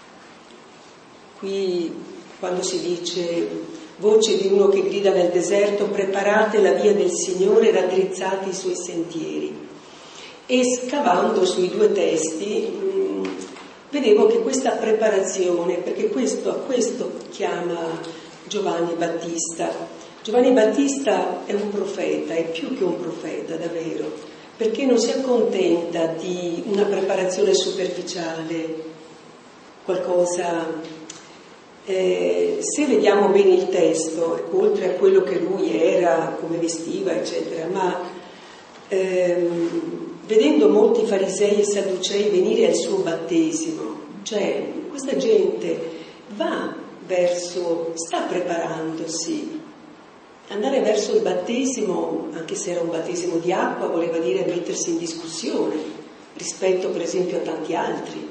Qui quando si dice voce di uno che grida nel deserto, preparate la via del Signore, raddrizzate i suoi sentieri. E scavando sui due testi vedevo che questa preparazione, perché a questo chiama Giovanni Battista. Giovanni Battista è un profeta, è più che un profeta davvero, perché non si accontenta di una preparazione superficiale, qualcosa. Se vediamo bene il testo, oltre a quello che lui era, come vestiva, eccetera, ma vedendo molti farisei e sadducei venire al suo battesimo, cioè questa gente sta preparandosi. Andare verso il battesimo, anche se era un battesimo di acqua, voleva dire mettersi in discussione rispetto per esempio a tanti altri.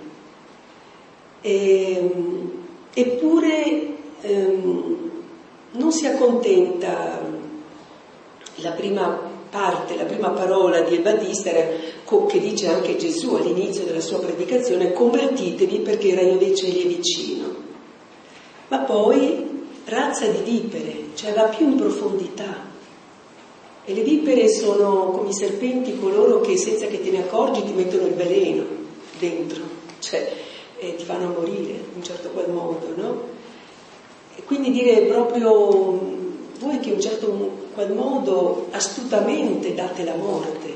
Eppure non si accontenta. La prima parola di Battista era, che dice anche Gesù all'inizio della sua predicazione: convertitevi perché il regno dei cieli è vicino. Ma poi razza di vipere, cioè va più in profondità. E le vipere sono come i serpenti, coloro che senza che te ne accorgi ti mettono il veleno dentro, cioè ti fanno morire in un certo qual modo, no? E quindi dire proprio voi che in un certo qual modo astutamente date la morte.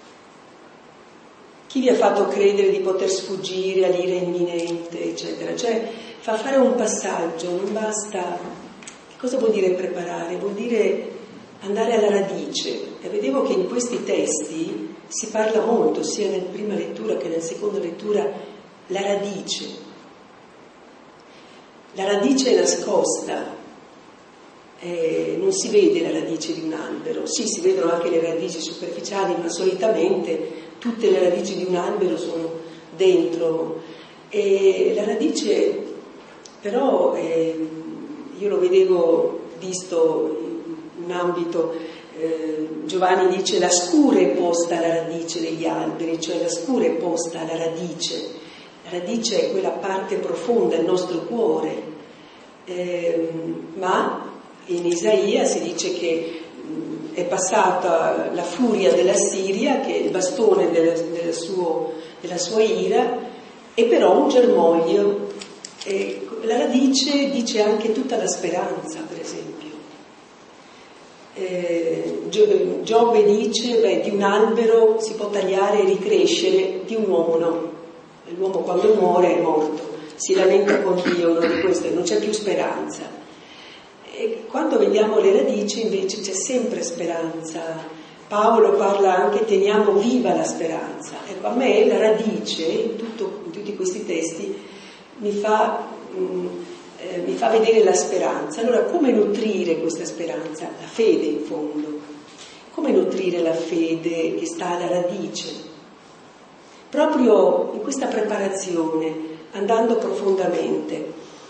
Chi vi ha fatto credere di poter sfuggire all'ira imminente, eccetera? Cioè fa fare un passaggio, non basta. Che cosa vuol dire preparare? Vuol dire andare alla radice. E vedevo che in questi testi si parla molto, sia nella prima lettura che nella seconda lettura, la radice. La radice è nascosta. Non si vede la radice di un albero. Sì, si vedono anche le radici superficiali, ma solitamente tutte le radici di un albero sono dentro. E la radice, però, io lo vedevo visto in un ambito, Giovanni dice la scura è posta alla radice degli alberi, cioè la scura è posta alla radice. La radice è quella parte profonda del nostro cuore, ma in Isaia si dice che è passata la furia della Siria, che è il bastone della sua ira, e però un germoglio. La radice dice anche tutta la speranza, per esempio. Giobbe dice, di un albero si può tagliare e ricrescere, di un uomo no. L'uomo quando muore è morto, si lamenta con Dio, uno di queste, non c'è più speranza. E quando vediamo le radici invece c'è sempre speranza. Paolo parla anche teniamo viva la speranza. Ecco, a me la radice in tutti questi testi mi fa vedere la speranza. Allora come nutrire questa speranza? La fede in fondo. Come nutrire la fede che sta alla radice? Proprio in questa preparazione, andando profondamente.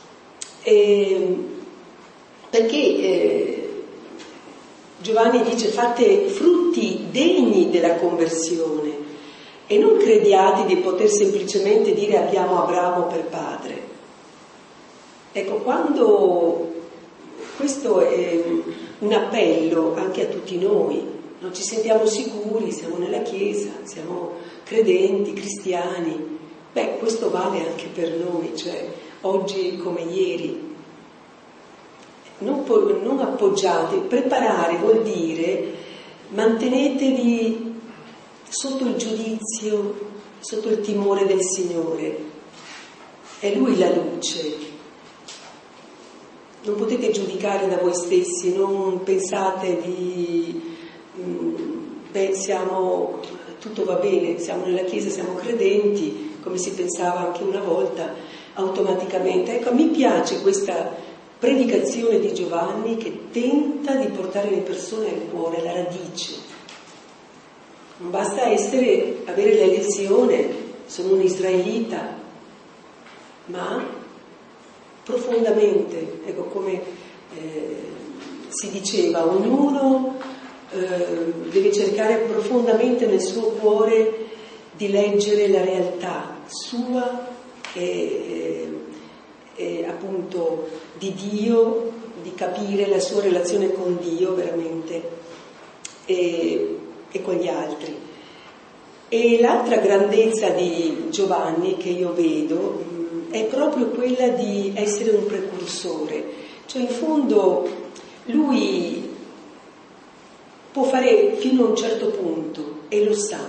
Perché Giovanni dice fate frutti degni della conversione e non crediate di poter semplicemente dire abbiamo Abramo per padre. Ecco, quando questo è un appello anche a tutti noi, non ci sentiamo sicuri, siamo nella Chiesa, siamo credenti, cristiani, questo vale anche per noi, cioè oggi come ieri. Non appoggiate, preparare vuol dire mantenetevi sotto il giudizio, sotto il timore del Signore. È Lui la luce. Non potete giudicare da voi stessi, non pensate tutto va bene, siamo nella Chiesa, siamo credenti, come si pensava anche una volta, automaticamente. Ecco, mi piace questa predicazione di Giovanni che tenta di portare le persone al cuore, alla radice. Non basta avere l'elezione, sono un israelita, ma profondamente, ecco, come si diceva, ognuno deve cercare profondamente nel suo cuore di leggere la realtà sua e appunto di Dio, di capire la sua relazione con Dio veramente e con gli altri. E l'altra grandezza di Giovanni che io vedo è proprio quella di essere un precursore, cioè in fondo lui può fare fino a un certo punto e lo sa,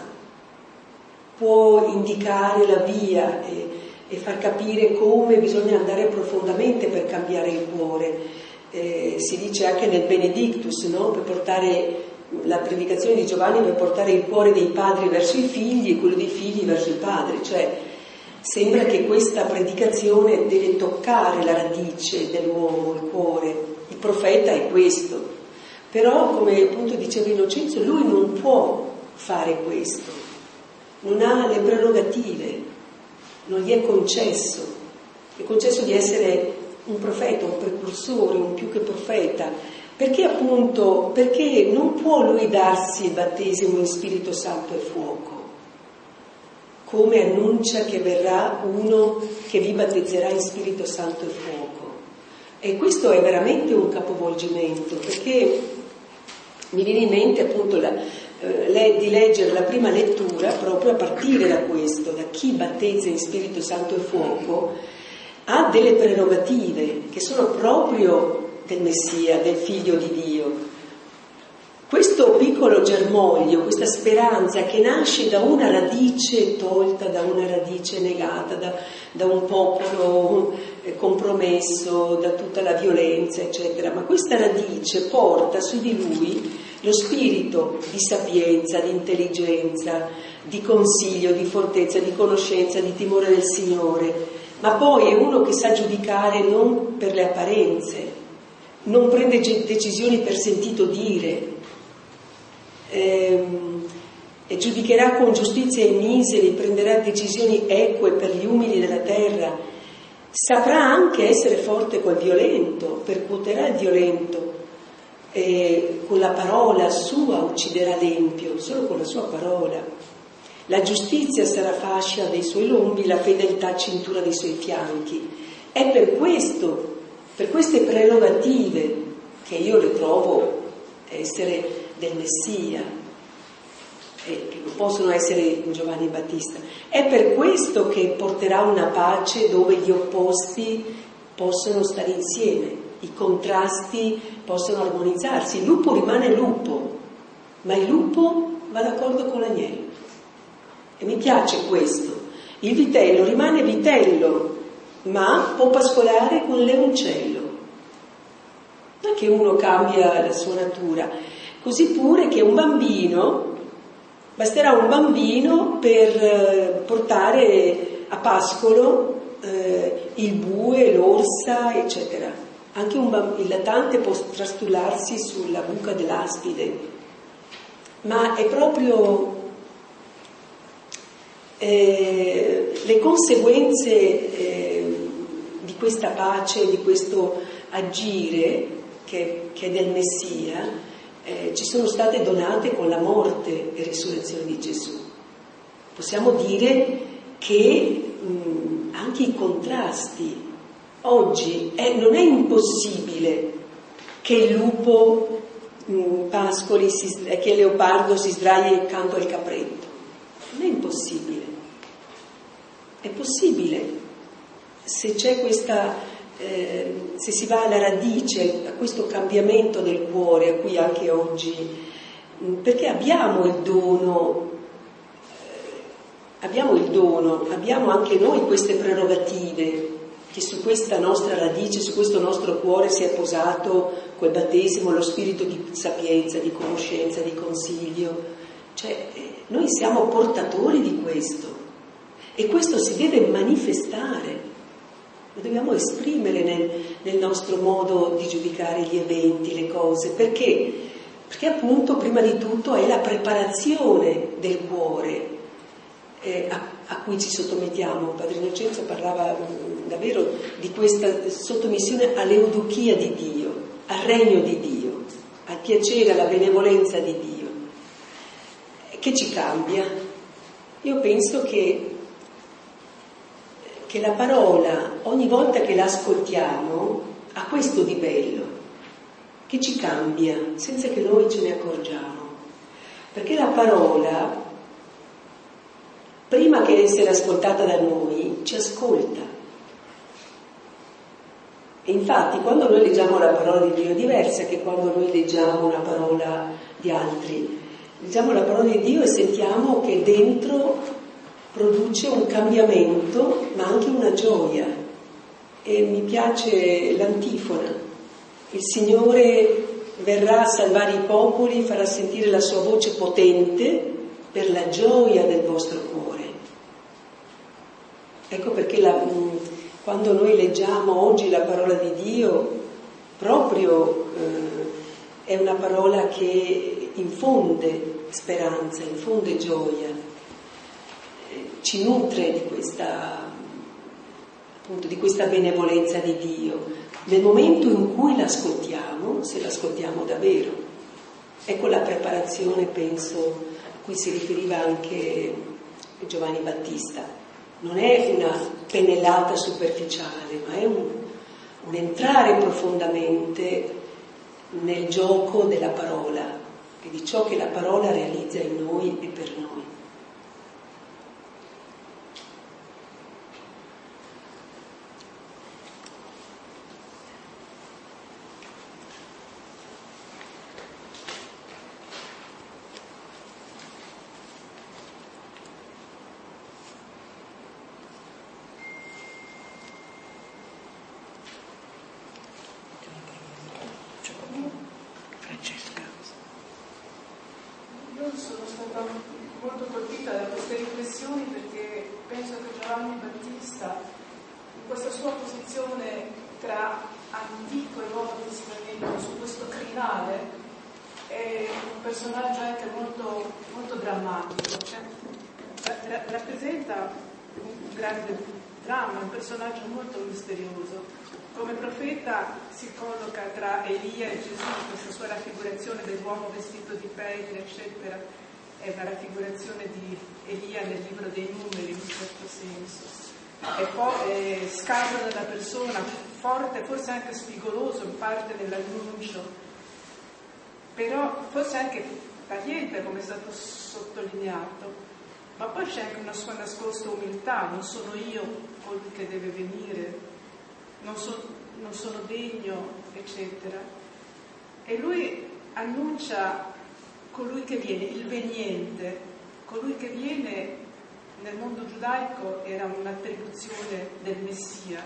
può indicare la via e far capire come bisogna andare profondamente per cambiare il cuore. Si dice anche nel Benedictus, no? Per portare la predicazione di Giovanni, per portare il cuore dei padri verso i figli e quello dei figli verso i padri, cioè sembra che questa predicazione deve toccare la radice dell'uomo, il cuore. Il profeta è questo, però come appunto diceva Innocenzo, lui non può fare questo, non ha le prerogative, non gli è concesso di essere un profeta, un precursore, un più che profeta, perché appunto, perché non può lui darsi il battesimo in Spirito Santo e fuoco, come annuncia che verrà uno che vi battezzerà in Spirito Santo e fuoco. E questo è veramente un capovolgimento, perché mi viene in mente appunto di leggere la prima lettura proprio a partire da questo, da chi battezza in Spirito Santo e fuoco ha delle prerogative che sono proprio del Messia, del Figlio di Dio. Questo piccolo germoglio, questa speranza che nasce da una radice tolta, da una radice negata, da un popolo compromesso, da tutta la violenza, eccetera, ma questa radice porta su di lui lo spirito di sapienza, di intelligenza, di consiglio, di fortezza, di conoscenza, di timore del Signore, ma poi è uno che sa giudicare non per le apparenze, non prende decisioni per sentito dire, e giudicherà con giustizia i miseri, prenderà decisioni eque per gli umili della terra, saprà anche essere forte col violento, percuoterà il violento, con la parola sua ucciderà l'empio, solo con la sua parola. La giustizia sarà fascia dei suoi lombi, la fedeltà cintura dei suoi fianchi. È per questo, per queste prerogative, che io le trovo essere del Messia, che non possono essere in Giovanni Battista. È per questo che porterà una pace dove gli opposti possono stare insieme, i contrasti possono armonizzarsi. Il lupo rimane lupo, ma il lupo va d'accordo con l'agnello. E mi piace questo. Il vitello rimane vitello, ma può pascolare con il leoncello. Non è che uno cambia la sua natura. Così pure che un bambino, basterà un bambino per portare a pascolo il bue, l'orsa, eccetera. Anche il lattante può trastullarsi sulla buca dell'aspide, ma è proprio le conseguenze di questa pace, di questo agire che è del Messia, ci sono state donate con la morte e risurrezione di Gesù. Possiamo dire che anche i contrasti oggi non è impossibile che il lupo pascoli, che il leopardo si sdrai accanto al capretto. Non è impossibile. È possibile se c'è questa se si va alla radice, a questo cambiamento del cuore a cui anche oggi, perché abbiamo il dono, abbiamo anche noi queste prerogative, che su questa nostra radice, su questo nostro cuore si è posato col battesimo lo spirito di sapienza, di conoscenza, di consiglio. Cioè, noi siamo portatori di questo e questo si deve manifestare. lo dobbiamo esprimere nel nostro modo di giudicare gli eventi, le cose. Perché? Perché appunto prima di tutto è la preparazione del cuore a cui ci sottomettiamo. Padre Innocenzo parlava davvero di questa sottomissione all'eudochia di Dio, al regno di Dio, al piacere, alla benevolenza di Dio, che ci cambia. Io penso che la parola, ogni volta che la ascoltiamo, ha questo di bello, che ci cambia senza che noi ce ne accorgiamo. Perché la parola, prima che essere ascoltata da noi, ci ascolta. E infatti quando noi leggiamo la parola di Dio è diversa che quando noi leggiamo una parola di altri. Leggiamo la parola di Dio e sentiamo che dentro produce un cambiamento, ma anche una gioia. E mi piace l'antifona: il Signore verrà a salvare i popoli, farà sentire la sua voce potente per la gioia del vostro cuore. Ecco perché quando noi leggiamo oggi la parola di Dio, proprio è una parola che infonde speranza, infonde gioia, ci nutre di questa benevolenza di Dio nel momento in cui l'ascoltiamo, se l'ascoltiamo davvero. Ecco la preparazione, penso, a cui si riferiva anche Giovanni Battista. Non è una pennellata superficiale, ma è un entrare profondamente nel gioco della parola e di ciò che la parola realizza in noi e per noi. Come profeta si colloca tra Elia e Gesù, questa sua raffigurazione dell'uomo vestito di pelle, eccetera, è una raffigurazione di Elia nel libro dei Numeri, in un certo senso. E poi scarno della persona, forte, forse anche spigoloso in parte nell'annuncio, però forse anche tagliente, come è stato sottolineato. Ma poi c'è anche una sua nascosta umiltà: non sono io colui che deve venire, non sono degno, eccetera. E lui annuncia colui che viene, il veniente. Colui che viene nel mondo giudaico era un'attribuzione del Messia,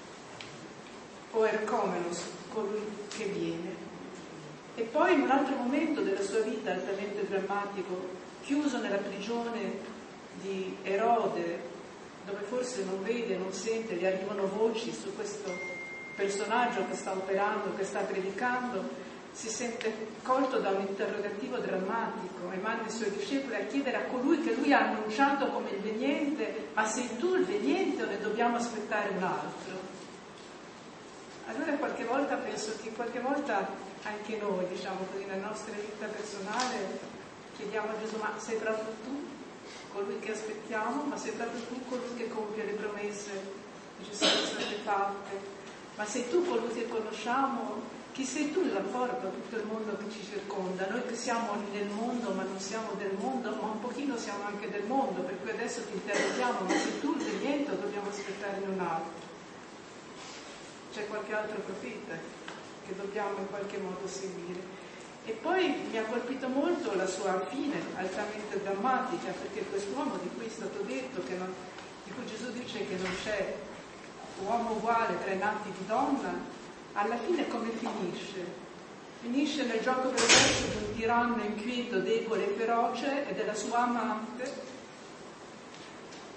o Ercomenos, colui che viene. E poi in un altro momento della sua vita altamente drammatico, chiuso nella prigione di Erode, dove forse non vede, non sente, gli arrivano voci su questo personaggio che sta operando, che sta predicando, si sente colto da un interrogativo drammatico e manda i suoi discepoli a chiedere a colui che lui ha annunciato come il veniente: ma sei tu il veniente o ne dobbiamo aspettare un altro? Allora qualche volta penso che anche noi, diciamo così, nella nostra vita personale chiediamo a Gesù: ma sei proprio tu colui che aspettiamo? Ma sei proprio tu colui che compie le promesse che ci sono state fatte? Ma sei tu colui che conosciamo? Chi sei tu in rapporto a tutto il mondo che ci circonda? Noi che siamo nel mondo ma non siamo del mondo, ma un pochino siamo anche del mondo, per cui adesso ti interroghiamo: ma sei tu il veniente o dobbiamo aspettarne un altro? C'è qualche altro profeta che dobbiamo in qualche modo seguire? E poi mi ha colpito molto la sua fine, altamente drammatica, perché quest'uomo di cui è stato detto, di cui Gesù dice che non c'è uomo uguale tra i nati di donna, alla fine come finisce? Finisce nel gioco perverso di un tiranno inquieto, debole e feroce, e della sua amante,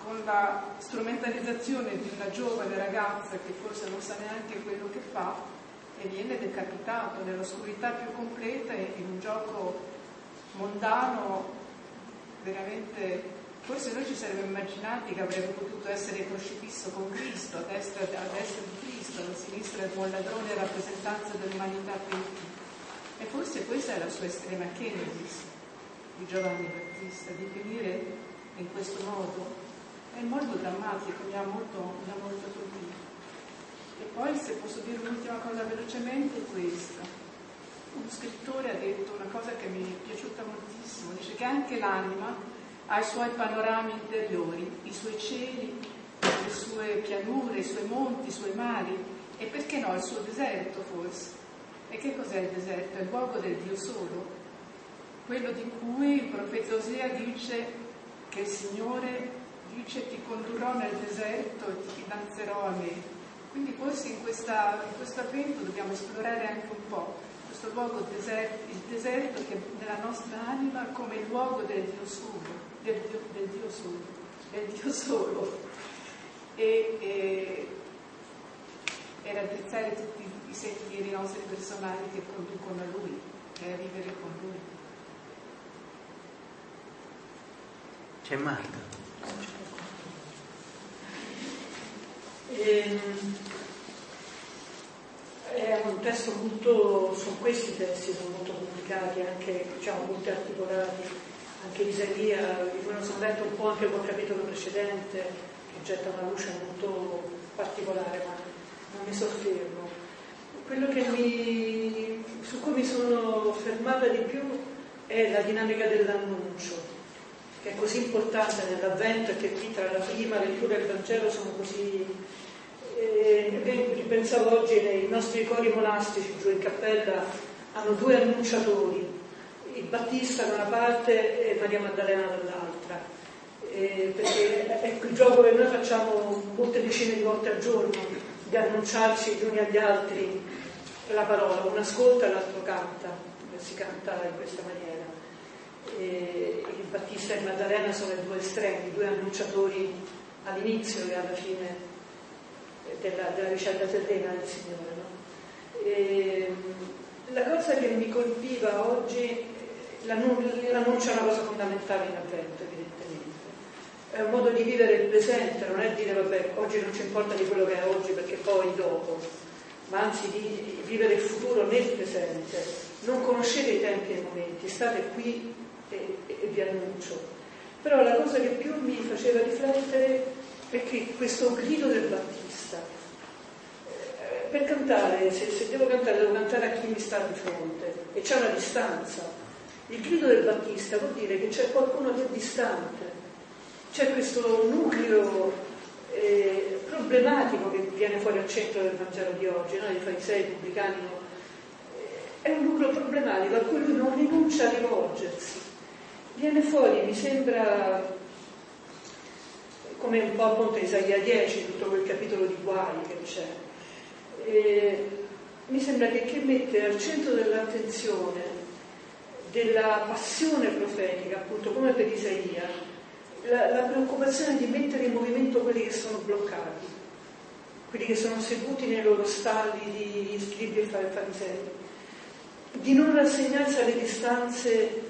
con la strumentalizzazione di una giovane ragazza che forse non sa neanche quello che fa e viene decapitato nell'oscurità più completa in un gioco mondano veramente. Forse noi ci saremmo immaginati che avrebbe potuto essere crocifisso con Cristo, a destra di Cristo, a sinistra il buon ladrone, rappresentanza dell'umanità pentita. E forse questa è la sua estrema chenesis di Giovanni Battista, di finire in questo modo. È un modo drammatico, mi ha molto colpito. E poi, se posso dire un'ultima cosa velocemente, questa. Uno scrittore ha detto una cosa che mi è piaciuta moltissimo, dice che anche l'anima ha i suoi panorami interiori, i suoi cieli, le sue pianure, i suoi monti, i suoi mari, e perché no, il suo deserto forse. E che cos'è il deserto? È il luogo del Dio solo, quello di cui il profeta Osea dice che il Signore dice: ti condurrò nel deserto e ti innalzerò a me. Quindi forse in questo avvento dobbiamo esplorare anche un po' questo luogo il deserto che nella nostra anima come il luogo del Dio solo, del Dio solo, e raddrizzare tutti i sentieri nostri personali che conducono a Lui, e a vivere con Lui. C'è Marta. È un testo molto, questi testi sono molto complicati, anche molto articolati, anche Isaia, di cui non sono letto un po' anche col capitolo precedente, che getta una luce molto particolare, ma non mi soffermo. Quello su cui mi sono fermata di più è la dinamica dell'annuncio, che è così importante nell'Avvento e che qui tra la prima lettura e il Vangelo sono così. Ripensavo oggi, nei nostri cori monastici giù in cappella hanno due annunciatori, il Battista da una parte e Maria Maddalena dall'altra, perché è il gioco che noi facciamo molte decine di volte al giorno, di annunciarci gli uni agli altri la parola, uno ascolta e l'altro canta, si canta in questa maniera. Il Battista e Maddalena sono i due estremi, i due annunciatori all'inizio e alla fine della vicenda terrena del Signore, no? La cosa che mi colpiva oggi, l'annuncio è una cosa fondamentale in Avvento, evidentemente. È un modo di vivere il presente, non è dire vabbè, oggi non ci importa di quello che è oggi perché poi dopo, ma anzi di vivere il futuro nel presente. Non conoscete i tempi e i momenti, state qui e vi annuncio. Però la cosa che più mi faceva riflettere è che questo grido del Battista, per cantare, se devo cantare a chi mi sta di fronte e c'è una distanza. Il grido del Battista vuol dire che c'è qualcuno che è distante, c'è questo nucleo problematico che viene fuori al centro del Vangelo di oggi, no? I farisei, i pubblicani, è un nucleo problematico a cui lui non rinuncia a rivolgersi. Viene fuori, mi sembra, come un po' appunto Isaia 10, tutto quel capitolo di guai che c'è. Mi sembra che mette al centro dell'attenzione della passione profetica, appunto come per Isaia, la preoccupazione di mettere in movimento quelli che sono bloccati, quelli che sono seduti nei loro stalli di scribi e farisei, di non rassegnarsi alle distanze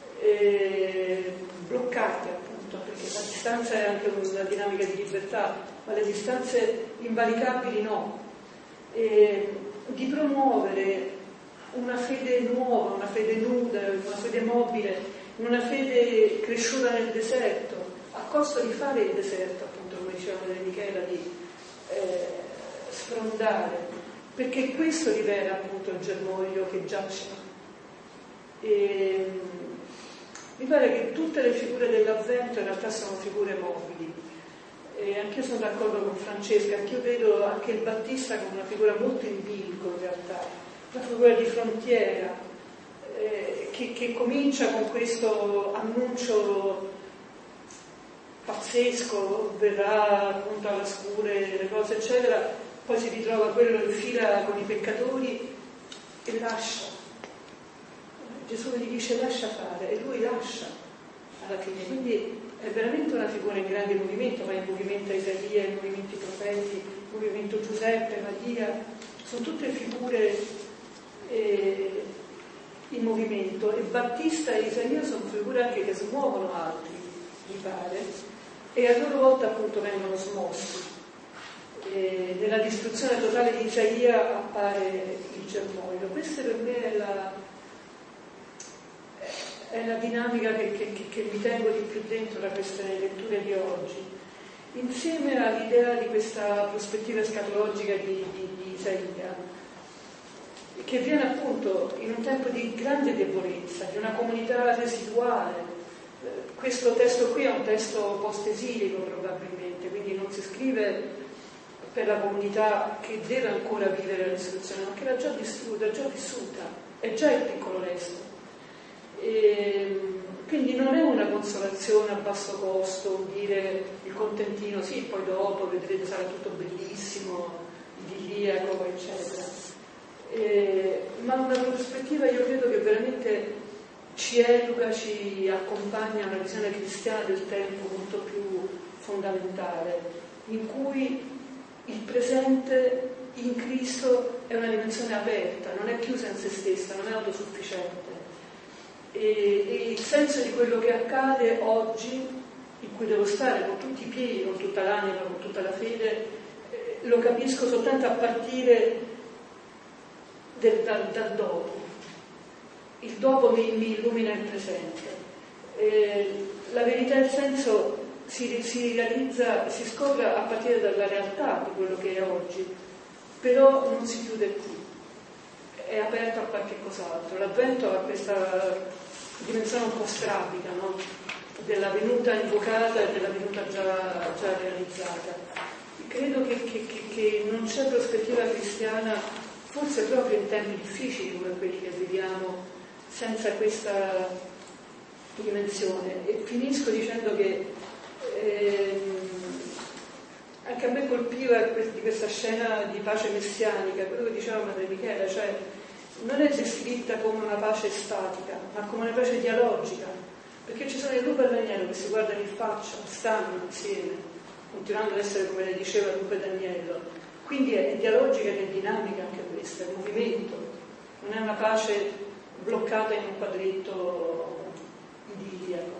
bloccate, appunto, perché la distanza è anche una dinamica di libertà, ma le distanze invalicabili no. Di promuovere una fede nuova, una fede nuda, una fede mobile, una fede cresciuta nel deserto, a costo di fare il deserto, appunto come diceva Michela, di sfrondare, perché questo rivela appunto il germoglio che giace. Mi pare che tutte le figure dell'Avvento in realtà sono figure mobili. Anch'io sono d'accordo con Francesca, anch'io vedo anche il Battista come una figura molto in bilico in realtà, una figura di frontiera, che comincia con questo annuncio pazzesco, verrà appunto alla scure, le cose eccetera, poi si ritrova quello in fila con i peccatori e lascia. Gesù gli dice lascia fare e lui lascia alla fine. Quindi è veramente una figura in grande movimento, ma in movimento Isaia, in movimento i profeti, in movimento Giuseppe, Maria, sono tutte figure in movimento, e Battista e Isaia sono figure anche che smuovono altri, mi pare, e a loro volta appunto vengono smossi. Nella distruzione totale di Isaia appare il germoglio. Questa per me è la dinamica che mi tengo di più dentro da queste letture di oggi, insieme all'idea di questa prospettiva escatologica di Isaia, che viene appunto in un tempo di grande debolezza, di una comunità residuale. Questo testo qui è un testo post-esilico probabilmente, quindi non si scrive per la comunità che deve ancora vivere la distruzione, ma che l'ha già vissuta, è già il piccolo resto. Quindi non è una consolazione a basso costo dire il contentino, sì, poi dopo vedrete sarà tutto bellissimo, idilliaco, eccetera. Ma una prospettiva, io credo, che veramente ci educa, ci accompagna a una visione cristiana del tempo molto più fondamentale, in cui il presente in Cristo è una dimensione aperta, non è chiusa in se stessa, non è autosufficiente. E il senso di quello che accade oggi, in cui devo stare con tutti i piedi, con tutta l'anima, con tutta la fede, lo capisco soltanto a partire dal dopo. Il dopo mi illumina il presente. La verità e il senso si realizza, si scopre a partire dalla realtà di quello che è oggi, però non si chiude qui, è aperto a qualche cos'altro. L'Avvento ha questa dimensione un po' strabica, no? Della venuta invocata e della venuta già realizzata. Credo che non c'è prospettiva cristiana, forse proprio in tempi difficili come quelli che viviamo, senza questa dimensione. E finisco dicendo che anche a me colpiva di questa scena di pace messianica, quello che diceva Madre Michela, cioè non è descritta come una pace statica, ma come una pace dialogica, perché ci sono il lupo e l'agnello che si guardano in faccia, stanno insieme, continuando ad essere, come le diceva Lupo e Daniello. Quindi è dialogica ed è dinamica anche questa, è movimento, non è una pace bloccata in un quadretto idilliaco.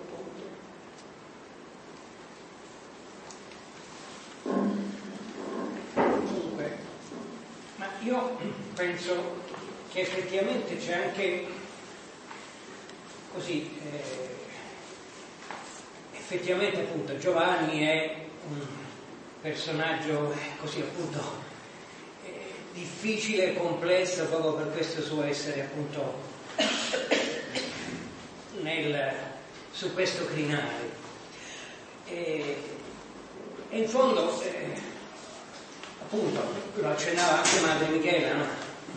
Comunque, ma io penso che effettivamente c'è anche così, effettivamente appunto Giovanni è un personaggio così appunto difficile e complesso proprio per questo suo essere appunto su questo crinale. E in fondo appunto lo accennava anche Madre Michela, no?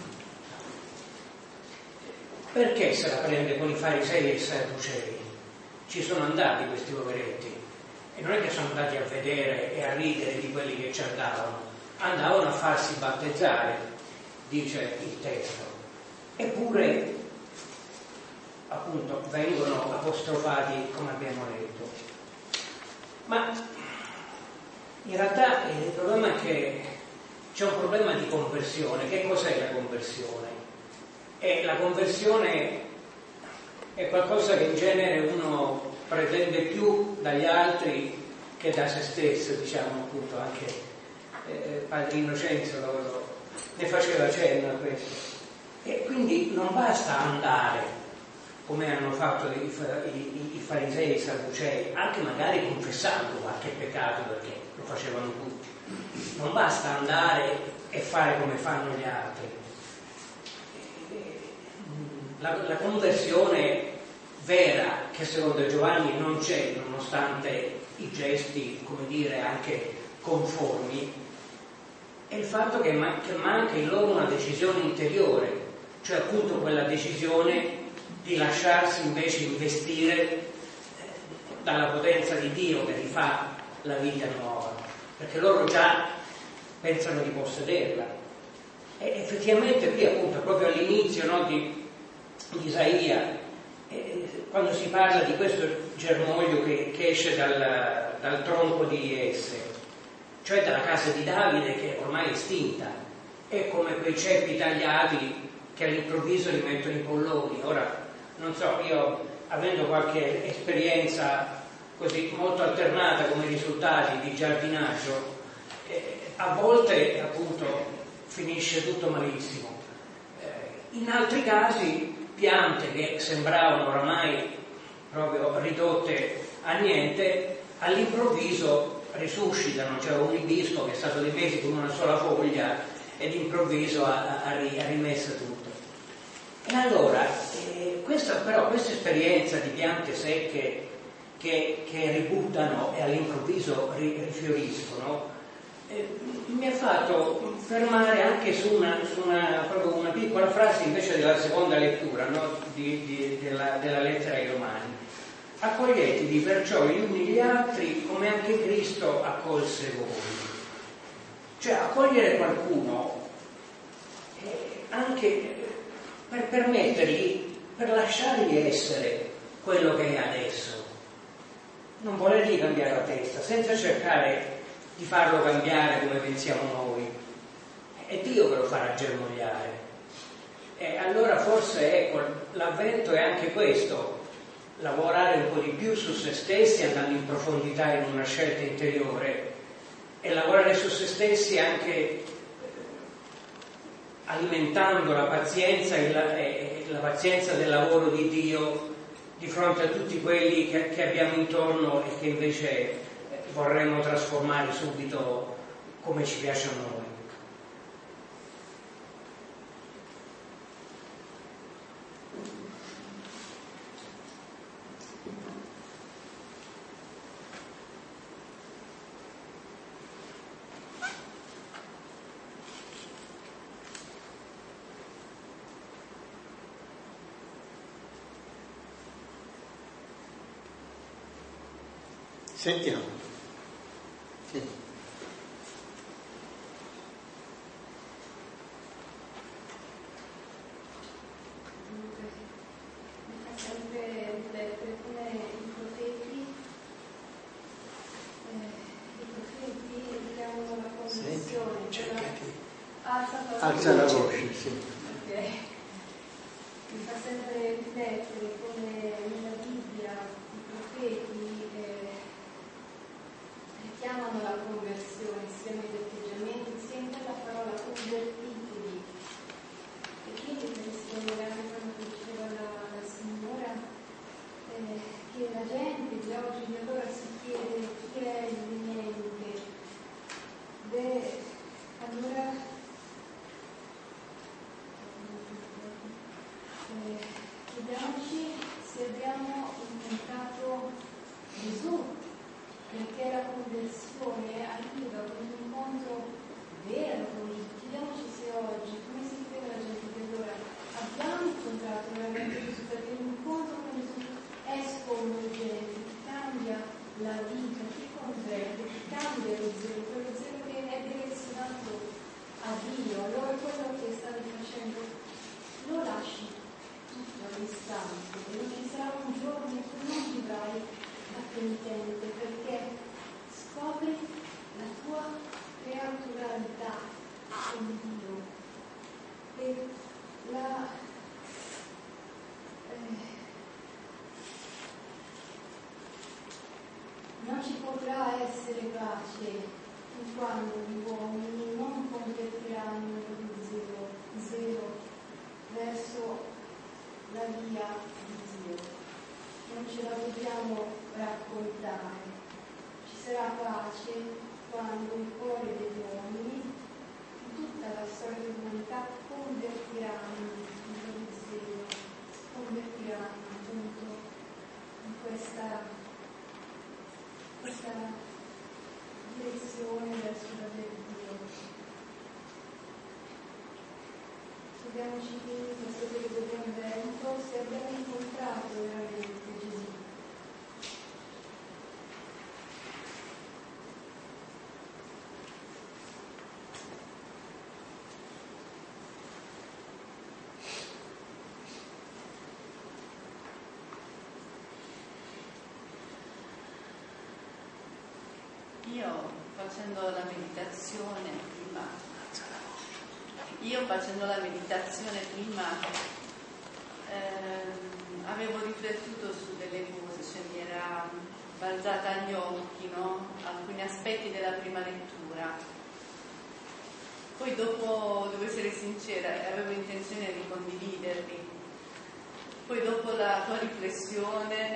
Perché se la prende con i farisei e i sadducei? Ci sono andati questi poveretti e non è che sono andati a vedere e a ridere di quelli che ci andavano a farsi battezzare, dice il testo, eppure appunto vengono apostrofati come abbiamo letto. Ma in realtà il problema è che c'è un problema di conversione. Che cos'è la conversione? La conversione è qualcosa che in genere uno pretende più dagli altri che da se stesso, diciamo appunto anche Padre Innocenzo ne faceva cenno a questo. E quindi non basta andare come hanno fatto i farisei e i sadducei, anche magari confessando qualche peccato, perché lo facevano tutti. Non basta andare e fare come fanno gli altri. La conversione vera, che secondo Giovanni non c'è, nonostante i gesti, come dire, anche conformi, è il fatto che manca in loro una decisione interiore, cioè appunto quella decisione di lasciarsi invece investire dalla potenza di Dio che rifà la vita nuova, perché loro già pensano di possederla. E effettivamente qui appunto proprio all'inizio, no, di Isaia quando si parla di questo germoglio che esce dal tronco di Esse, cioè dalla casa di Davide che è ormai estinta, è come quei ceppi tagliati che all'improvviso li mettono in polloni. Ora, non so, io avendo qualche esperienza così molto alternata come risultati di giardinaggio, a volte appunto finisce tutto malissimo. In altri casi piante che sembravano oramai proprio ridotte a niente, all'improvviso risuscitano. C'è un ibisco che è stato dei mesi con una sola foglia ed improvviso ha rimesso tutto. E allora questa esperienza di piante secche che ributtano e all'improvviso rifioriscono mi ha fatto fermare anche su proprio una piccola frase invece della seconda lettura, no? della lettera ai Romani. Accoglietevi perciò gli uni gli altri come anche Cristo accolse voi. Cioè accogliere qualcuno anche per permettergli, per lasciargli essere quello che è adesso. Non volergli cambiare la testa, senza cercare di farlo cambiare come pensiamo noi. È Dio che lo farà germogliare. E allora forse ecco, l'avvento è anche questo, lavorare un po' di più su se stessi, andando in profondità in una scelta interiore, e lavorare su se stessi anche alimentando la pazienza e la pazienza del lavoro di Dio di fronte a tutti quelli che abbiamo intorno e che invece vorremmo trasformare subito come ci piace a noi. Sentiamo. Sì. Mi fa sempre riflettere come i profeti richiamano la conversione. Alza la voce, sì. Okay. Mi fa sempre riflettere come nella Bibbia i profeti richiamano la conversione insieme agli atteggiamenti, sempre la parola convertitevi. E quindi per rispondere anche a quello che diceva la signora, che la gente di oggi di allora si chiede chi è il niente. Allora chiediamoci se abbiamo incontrato Gesù, perché la conversione arriva con un incontro vero con Gesù. Chiediamoci se oggi, come si chiede la gente di allora, abbiamo incontrato veramente Gesù, perché l'incontro con Gesù è sconvolgente, ti cambia la vita, ti converte, ti cambia lo zelo, quello zelo che è direzionato a Dio. Allora quello che stavi facendo lo lasci tutto all'istante e non ci sarà un giorno in cui non vivrai da penitente, perché scopri la tua creaturalità con Dio e non ci potrà essere pace fin quando gli uomini non convertiranno il zelo verso la via di Dio. Non ce la dobbiamo raccontare. Ci sarà pace quando il cuore degli uomini, in tutta la storia dell'umanità, convertiranno il loro zelo, convertiranno appunto in questa direzione verso la Dio. Chiediamoci quindi questo periodo di avvento se abbiamo incontrato veramente Gesù. io facendo la meditazione prima avevo riflettuto su delle cose, cioè mi era balzata agli occhi, no? Alcuni aspetti della prima lettura. Poi dopo, devo essere sincera, avevo intenzione di condividerli. Poi dopo la tua riflessione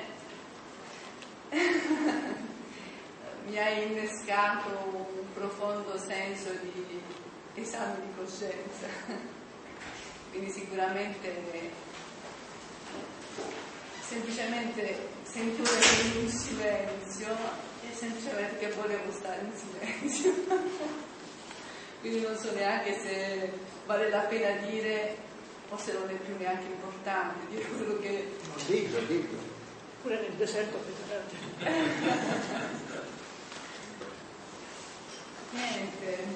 mi hai innescato un profondo senso di esame di coscienza. Quindi sicuramente semplicemente sentivo un silenzio e semplicemente che volevo stare in silenzio. Quindi non so neanche se vale la pena dire o se non è più neanche importante dire quello che... No, dillo. Pure nel deserto Niente.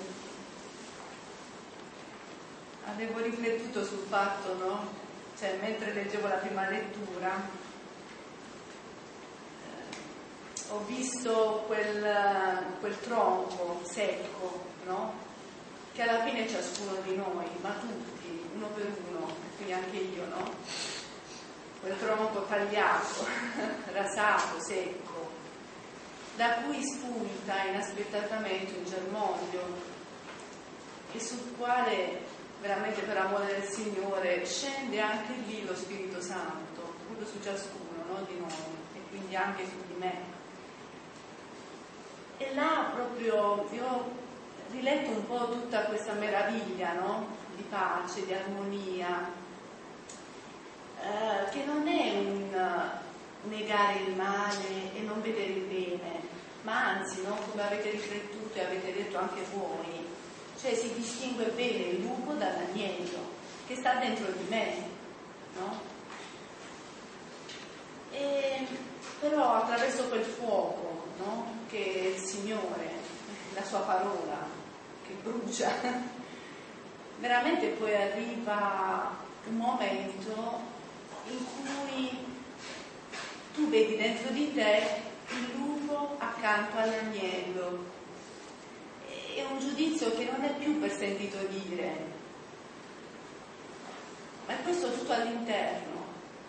Avevo riflettuto sul fatto, no? Cioè, mentre leggevo la prima lettura, ho visto quel tronco secco, no? Che alla fine ciascuno di noi, ma tutti, uno per uno, quindi anche io, no? Quel tronco tagliato, rasato, secco, da cui spunta inaspettatamente un germoglio e sul quale, veramente per amore del Signore, scende anche lì lo Spirito Santo, proprio su ciascuno, no? Di noi, e quindi anche su di me. E là proprio io ho riletto un po' tutta questa meraviglia, no? Di pace, di armonia, che non è un negare il male e non vedere il bene, ma anzi, no? Come avete riflettuto e avete detto anche voi, cioè si distingue bene il lupo dall'agnello che sta dentro di me, no? E però attraverso quel fuoco, no? Che è il Signore, la sua parola che brucia, veramente poi arriva un momento in cui tu vedi dentro di te il lupo accanto all'agnello. È un giudizio che non è più per sentito dire, ma è questo tutto all'interno.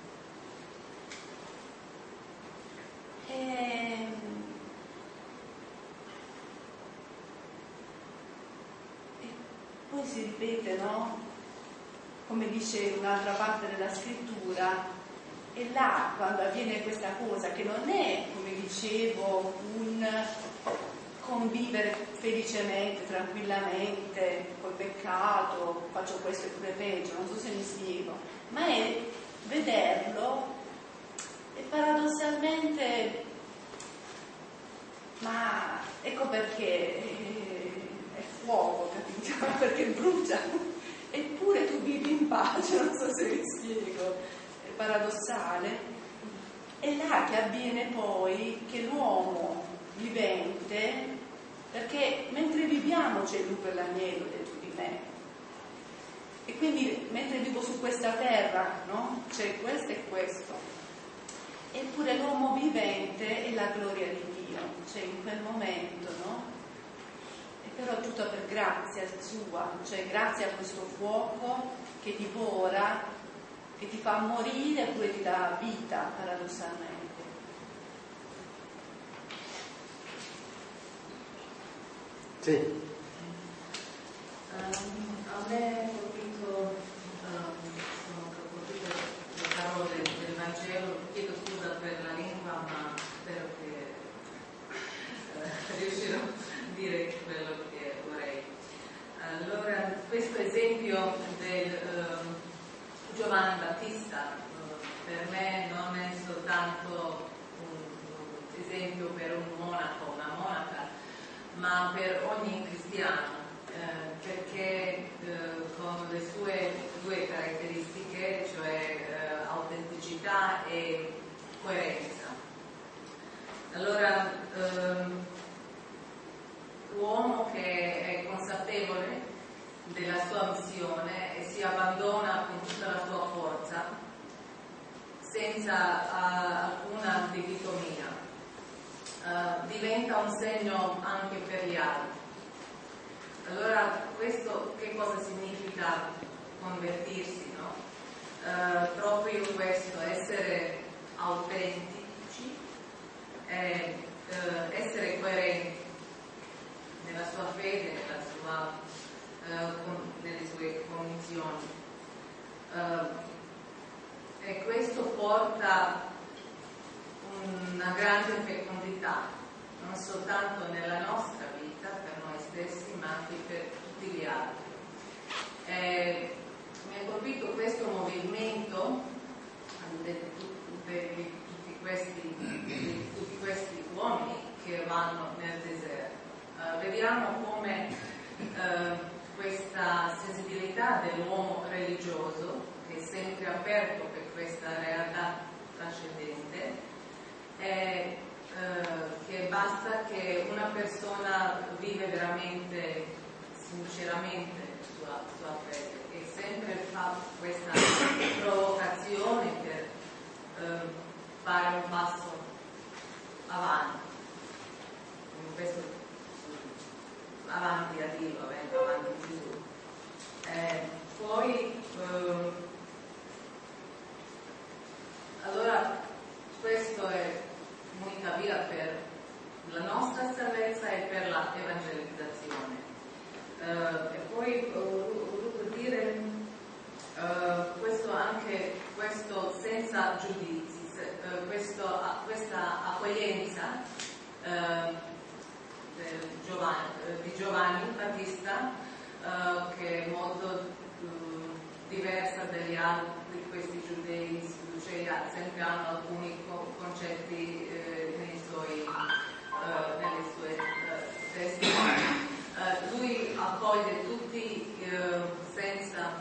E poi si ripete, no? Come dice un'altra parte della scrittura, e là quando avviene questa cosa che non è, come dicevo, un convivere felicemente, tranquillamente col peccato, faccio questo e pure peggio, non so se mi spiego, ma è vederlo e paradossalmente, ma ecco perché è fuoco, capito? Perché brucia, eppure tu vivi in pace, non so se mi spiego, è paradossale. È là che avviene poi che l'uomo vivente, perché mentre viviamo c'è il lupo e l'agnello dentro di me, e quindi mentre vivo su questa terra, no? C'è questo e questo, eppure l'uomo vivente è la gloria di Dio, cioè in quel momento, no? E però tutto per grazia sua, cioè grazie a questo fuoco che divora, che ti fa morire e poi ti dà vita, paradossalmente. Sì. A me sono colpite le parole del Vangelo. Chiedo scusa per la lingua, ma spero che riuscirò a dire quello che vorrei. Allora, questo esempio del Giovanni Battista per me non è soltanto un esempio per un monaco, una monaca, ma per ogni cristiano, perché con le sue due caratteristiche, cioè autenticità e coerenza. Allora, l'uomo che è consapevole della sua missione e si abbandona con tutta la sua forza, senza alcuna dicotomia, diventa diventa un segno anche per gli altri. Allora, questo che cosa significa convertirsi, no? Proprio questo, essere autentici, essere coerenti nella sua fede, nelle sue convinzioni. E questo porta una grande fecondità, non soltanto nella nostra vita, per noi stessi, ma anche per tutti gli altri. Mi ha colpito questo movimento di tutti questi uomini che vanno nel deserto. Vediamo come questa sensibilità dell'uomo religioso, che è sempre aperto per questa realtà trascendente, che basta che una persona vive veramente sinceramente la sua fede, e sempre fa questa provocazione per fare un passo avanti, questo avanti a Dio, avanti a Gesù. Poi allora questo è l'unica via per la nostra salvezza e per la evangelizzazione. E poi ho voluto dire questo anche, questo senza giudizi, questa accoglienza di Giovanni Battista, che è molto diversa dagli altri, questi giudei, cioè sempre hanno alcuni concetti nelle sue testi. Lui accoglie tutti senza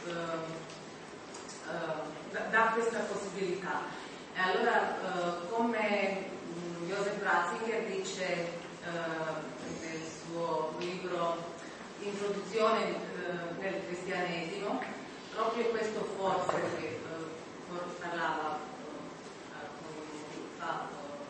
dà questa possibilità. E allora come Joseph Ratzinger dice nel suo libro Introduzione nel cristianesimo, proprio questo forse che parlava fa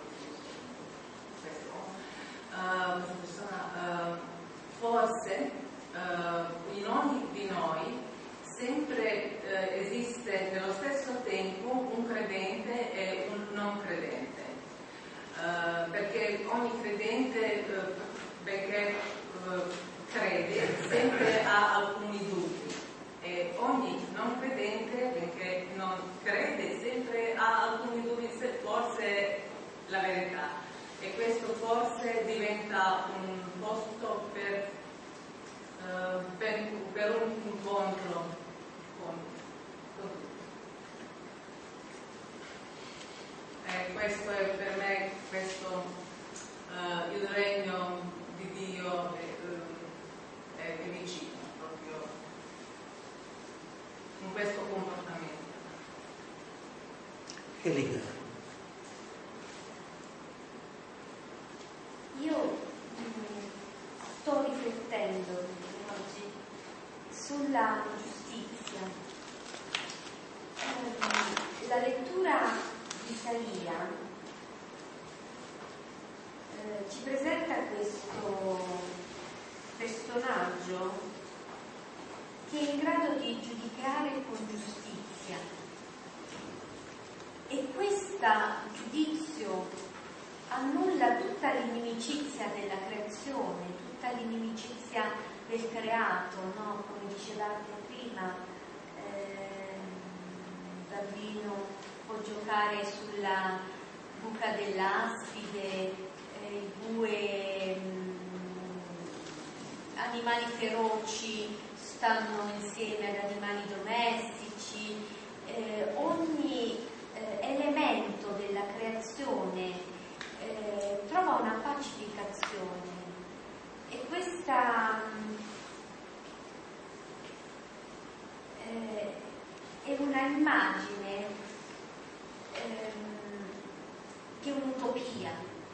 questa persona, forse in ogni di noi sempre esiste nello stesso tempo un credente e un non credente, perché ogni credente, benché crede, sempre ha alcuni dubbi, e ogni non credente, benché non crede, sempre ha alcuni dubbi se forse è la verità, e questo forse diventa un posto per un incontro con tutti. Questo è per me il regno di Dio è vicino proprio in questo comportamento. Elina. Io sto riflettendo oggi sulla giustizia. La lettura di Isaia ci presenta questo personaggio che è in grado di giudicare con giustizia, e questo giudizio annulla tutta l'inimicizia della creazione, tutta l'inimicizia del creato, no? Come dicevate prima, il bambino può giocare sulla buca dell'aspide, i due animali feroci stanno insieme ad animali domestici, ogni elemento della creazione trova una pacificazione, e questa è una immagine che è un'utopia,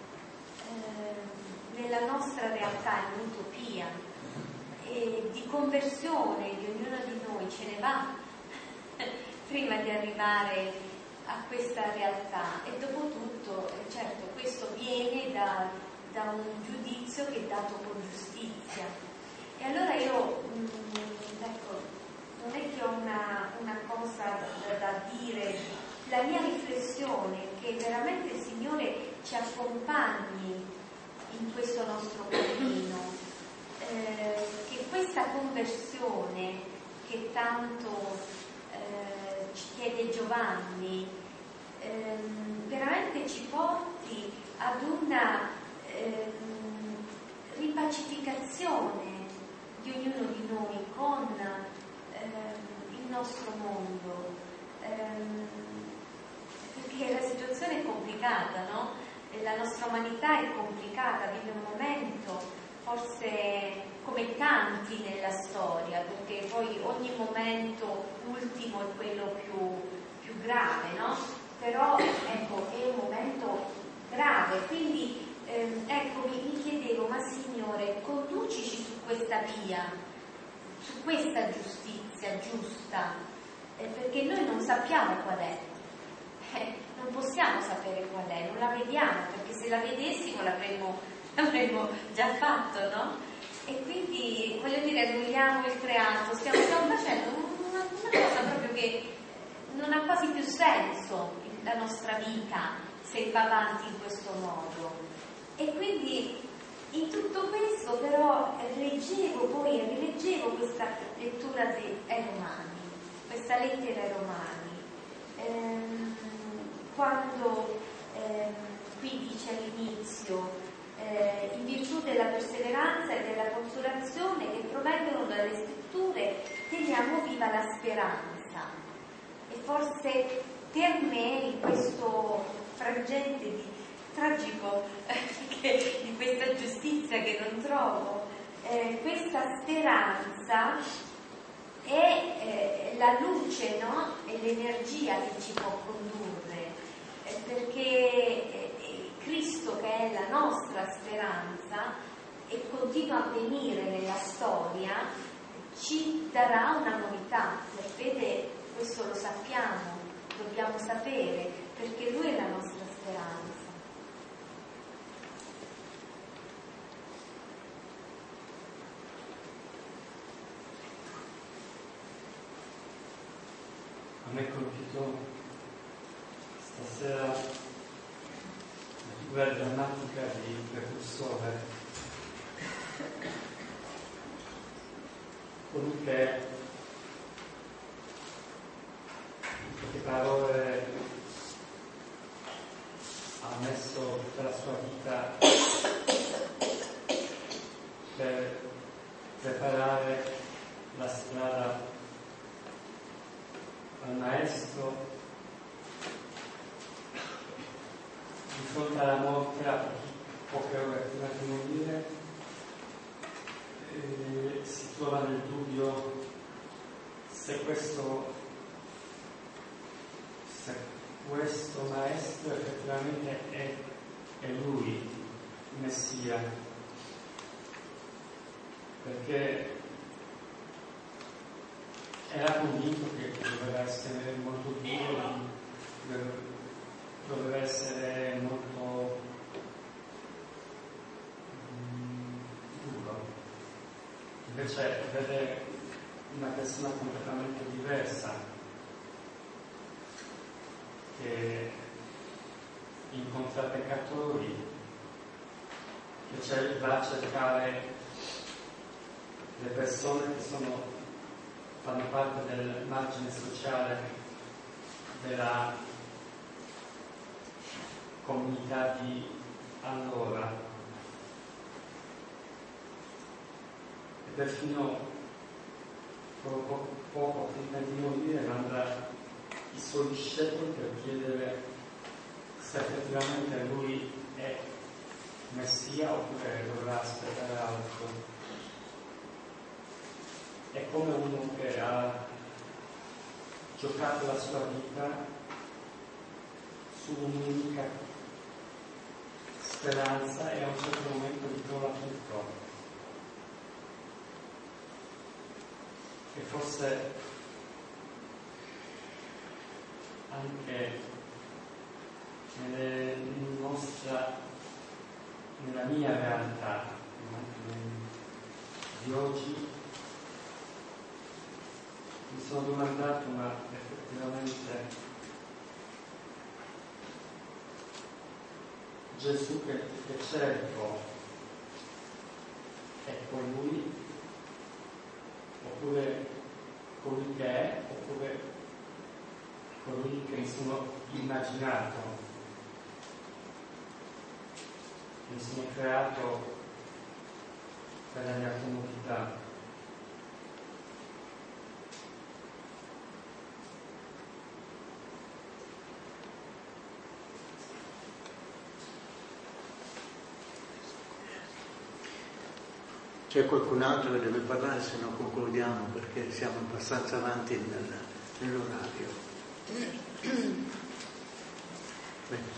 nella nostra realtà è un'utopia, e di conversione di ognuno di noi ce ne va prima di arrivare a questa realtà. E dopo tutto, certo, questo viene da da un giudizio che è dato con giustizia. E allora io, ecco, non è che ho una cosa da dire, la mia riflessione è che veramente il Signore ci accompagni in questo nostro cammino, che questa conversione che tanto ci chiede Giovanni veramente ci porti ad una ripacificazione di ognuno di noi con il nostro mondo, perché la situazione è complicata, no? La nostra umanità è complicata, vive un momento forse come tanti nella storia, perché poi ogni momento ultimo è quello più grave, no? Però ecco, è un momento grave, quindi ecco, mi chiedevo, ma Signore, conducici su questa via, su questa giustizia giusta, perché noi non sappiamo qual è, non possiamo sapere qual è, non la vediamo, perché se la vedessimo l'avremmo già fatto, no? E quindi, voglio dire, annulliamo il creato, stiamo facendo una cosa proprio che non ha quasi più senso la nostra vita se va avanti in questo modo. E quindi in tutto questo però rileggevo questa lettura ai Romani, questa lettera ai Romani, quando qui dice all'inizio in virtù della perseveranza e della consolazione che provengono dalle scritture teniamo viva la speranza. E forse per me in questo frangente tragico di questa giustizia che non trovo, questa speranza è la luce, no? È l'energia che ci può condurre, perché Cristo, che è la nostra speranza e continua a venire nella storia, ci darà una novità. Per fede questo lo sappiamo, dobbiamo sapere, perché Lui è la nostra speranza. A me è colpito stasera la figura drammatica di precursore, colui che in poche parole ha messo tutta la sua vita per preparare la strada al maestro di fronte alla morte a poche ore prima di morire, si trova nel dubbio se questo maestro effettivamente è lui il Messia, perché era convinto che doveva essere molto duro, doveva essere molto duro. Invece vede una persona completamente diversa che incontra peccatori, che va a cercare le persone che fanno parte del margine sociale della comunità di allora, e perfino poco prima di morire manda i suoi discepoli per chiedere se effettivamente lui è Messia oppure dovrà aspettare altro. È come uno che ha giocato la sua vita su un'unica speranza e a un certo momento ritrova tutto. E forse anche nella nella mia realtà di oggi mi sono domandato, ma effettivamente Gesù che cerco è colui, oppure colui che è, oppure colui che mi sono immaginato, mi sono creato per la mia comodità. C'è qualcun altro che deve parlare, se no concludiamo, perché siamo abbastanza avanti nell'orario. Bene.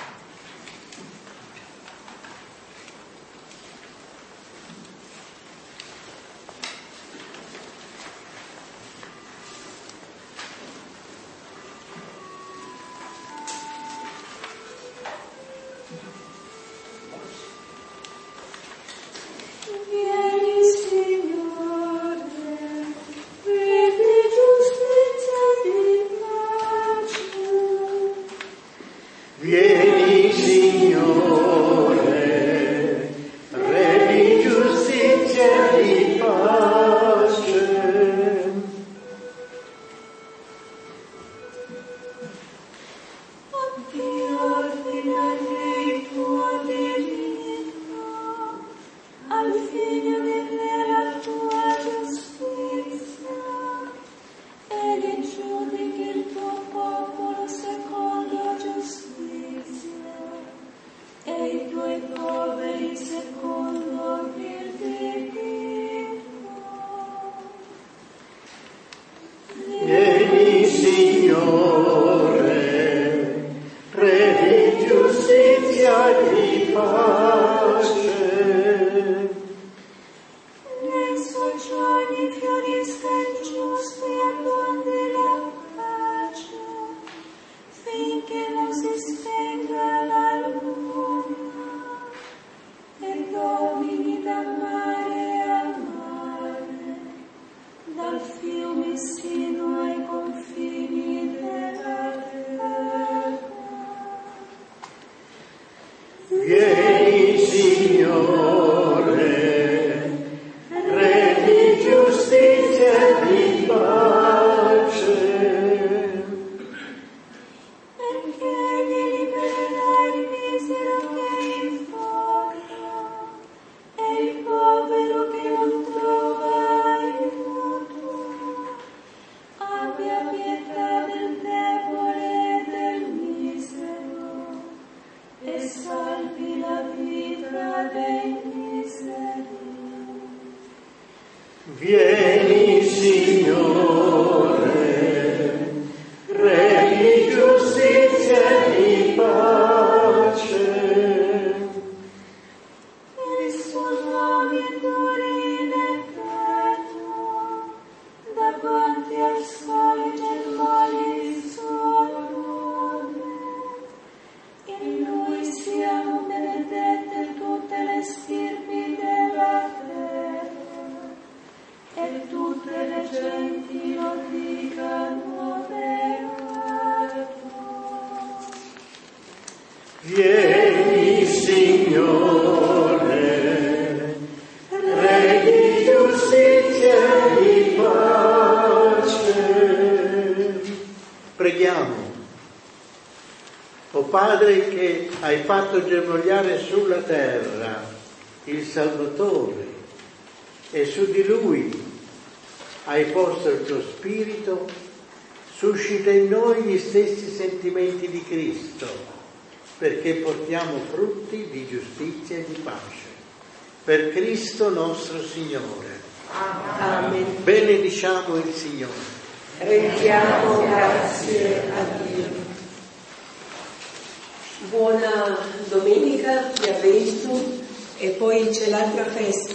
Vieni, Signore, Re di giustizia e di pace. Per il suo nome dorine petto, davanti al sole germogli il suo nome. In lui siamo benedette tutte le stirpi della terra, e tutte le genti lo dicano beato. Vieni, Signore, Re di giustizia e di pace. Preghiamo. O Padre, che hai fatto germogliare sulla terra il Salvatore e su di lui hai posto il tuo spirito, suscita in noi gli stessi sentimenti di Cristo, perché portiamo frutti di giustizia e di pace. Per Cristo nostro Signore. Amen. Benediciamo il Signore. Rendiamo grazie a Dio. Buona domenica di Avvento, e poi c'è l'altra festa.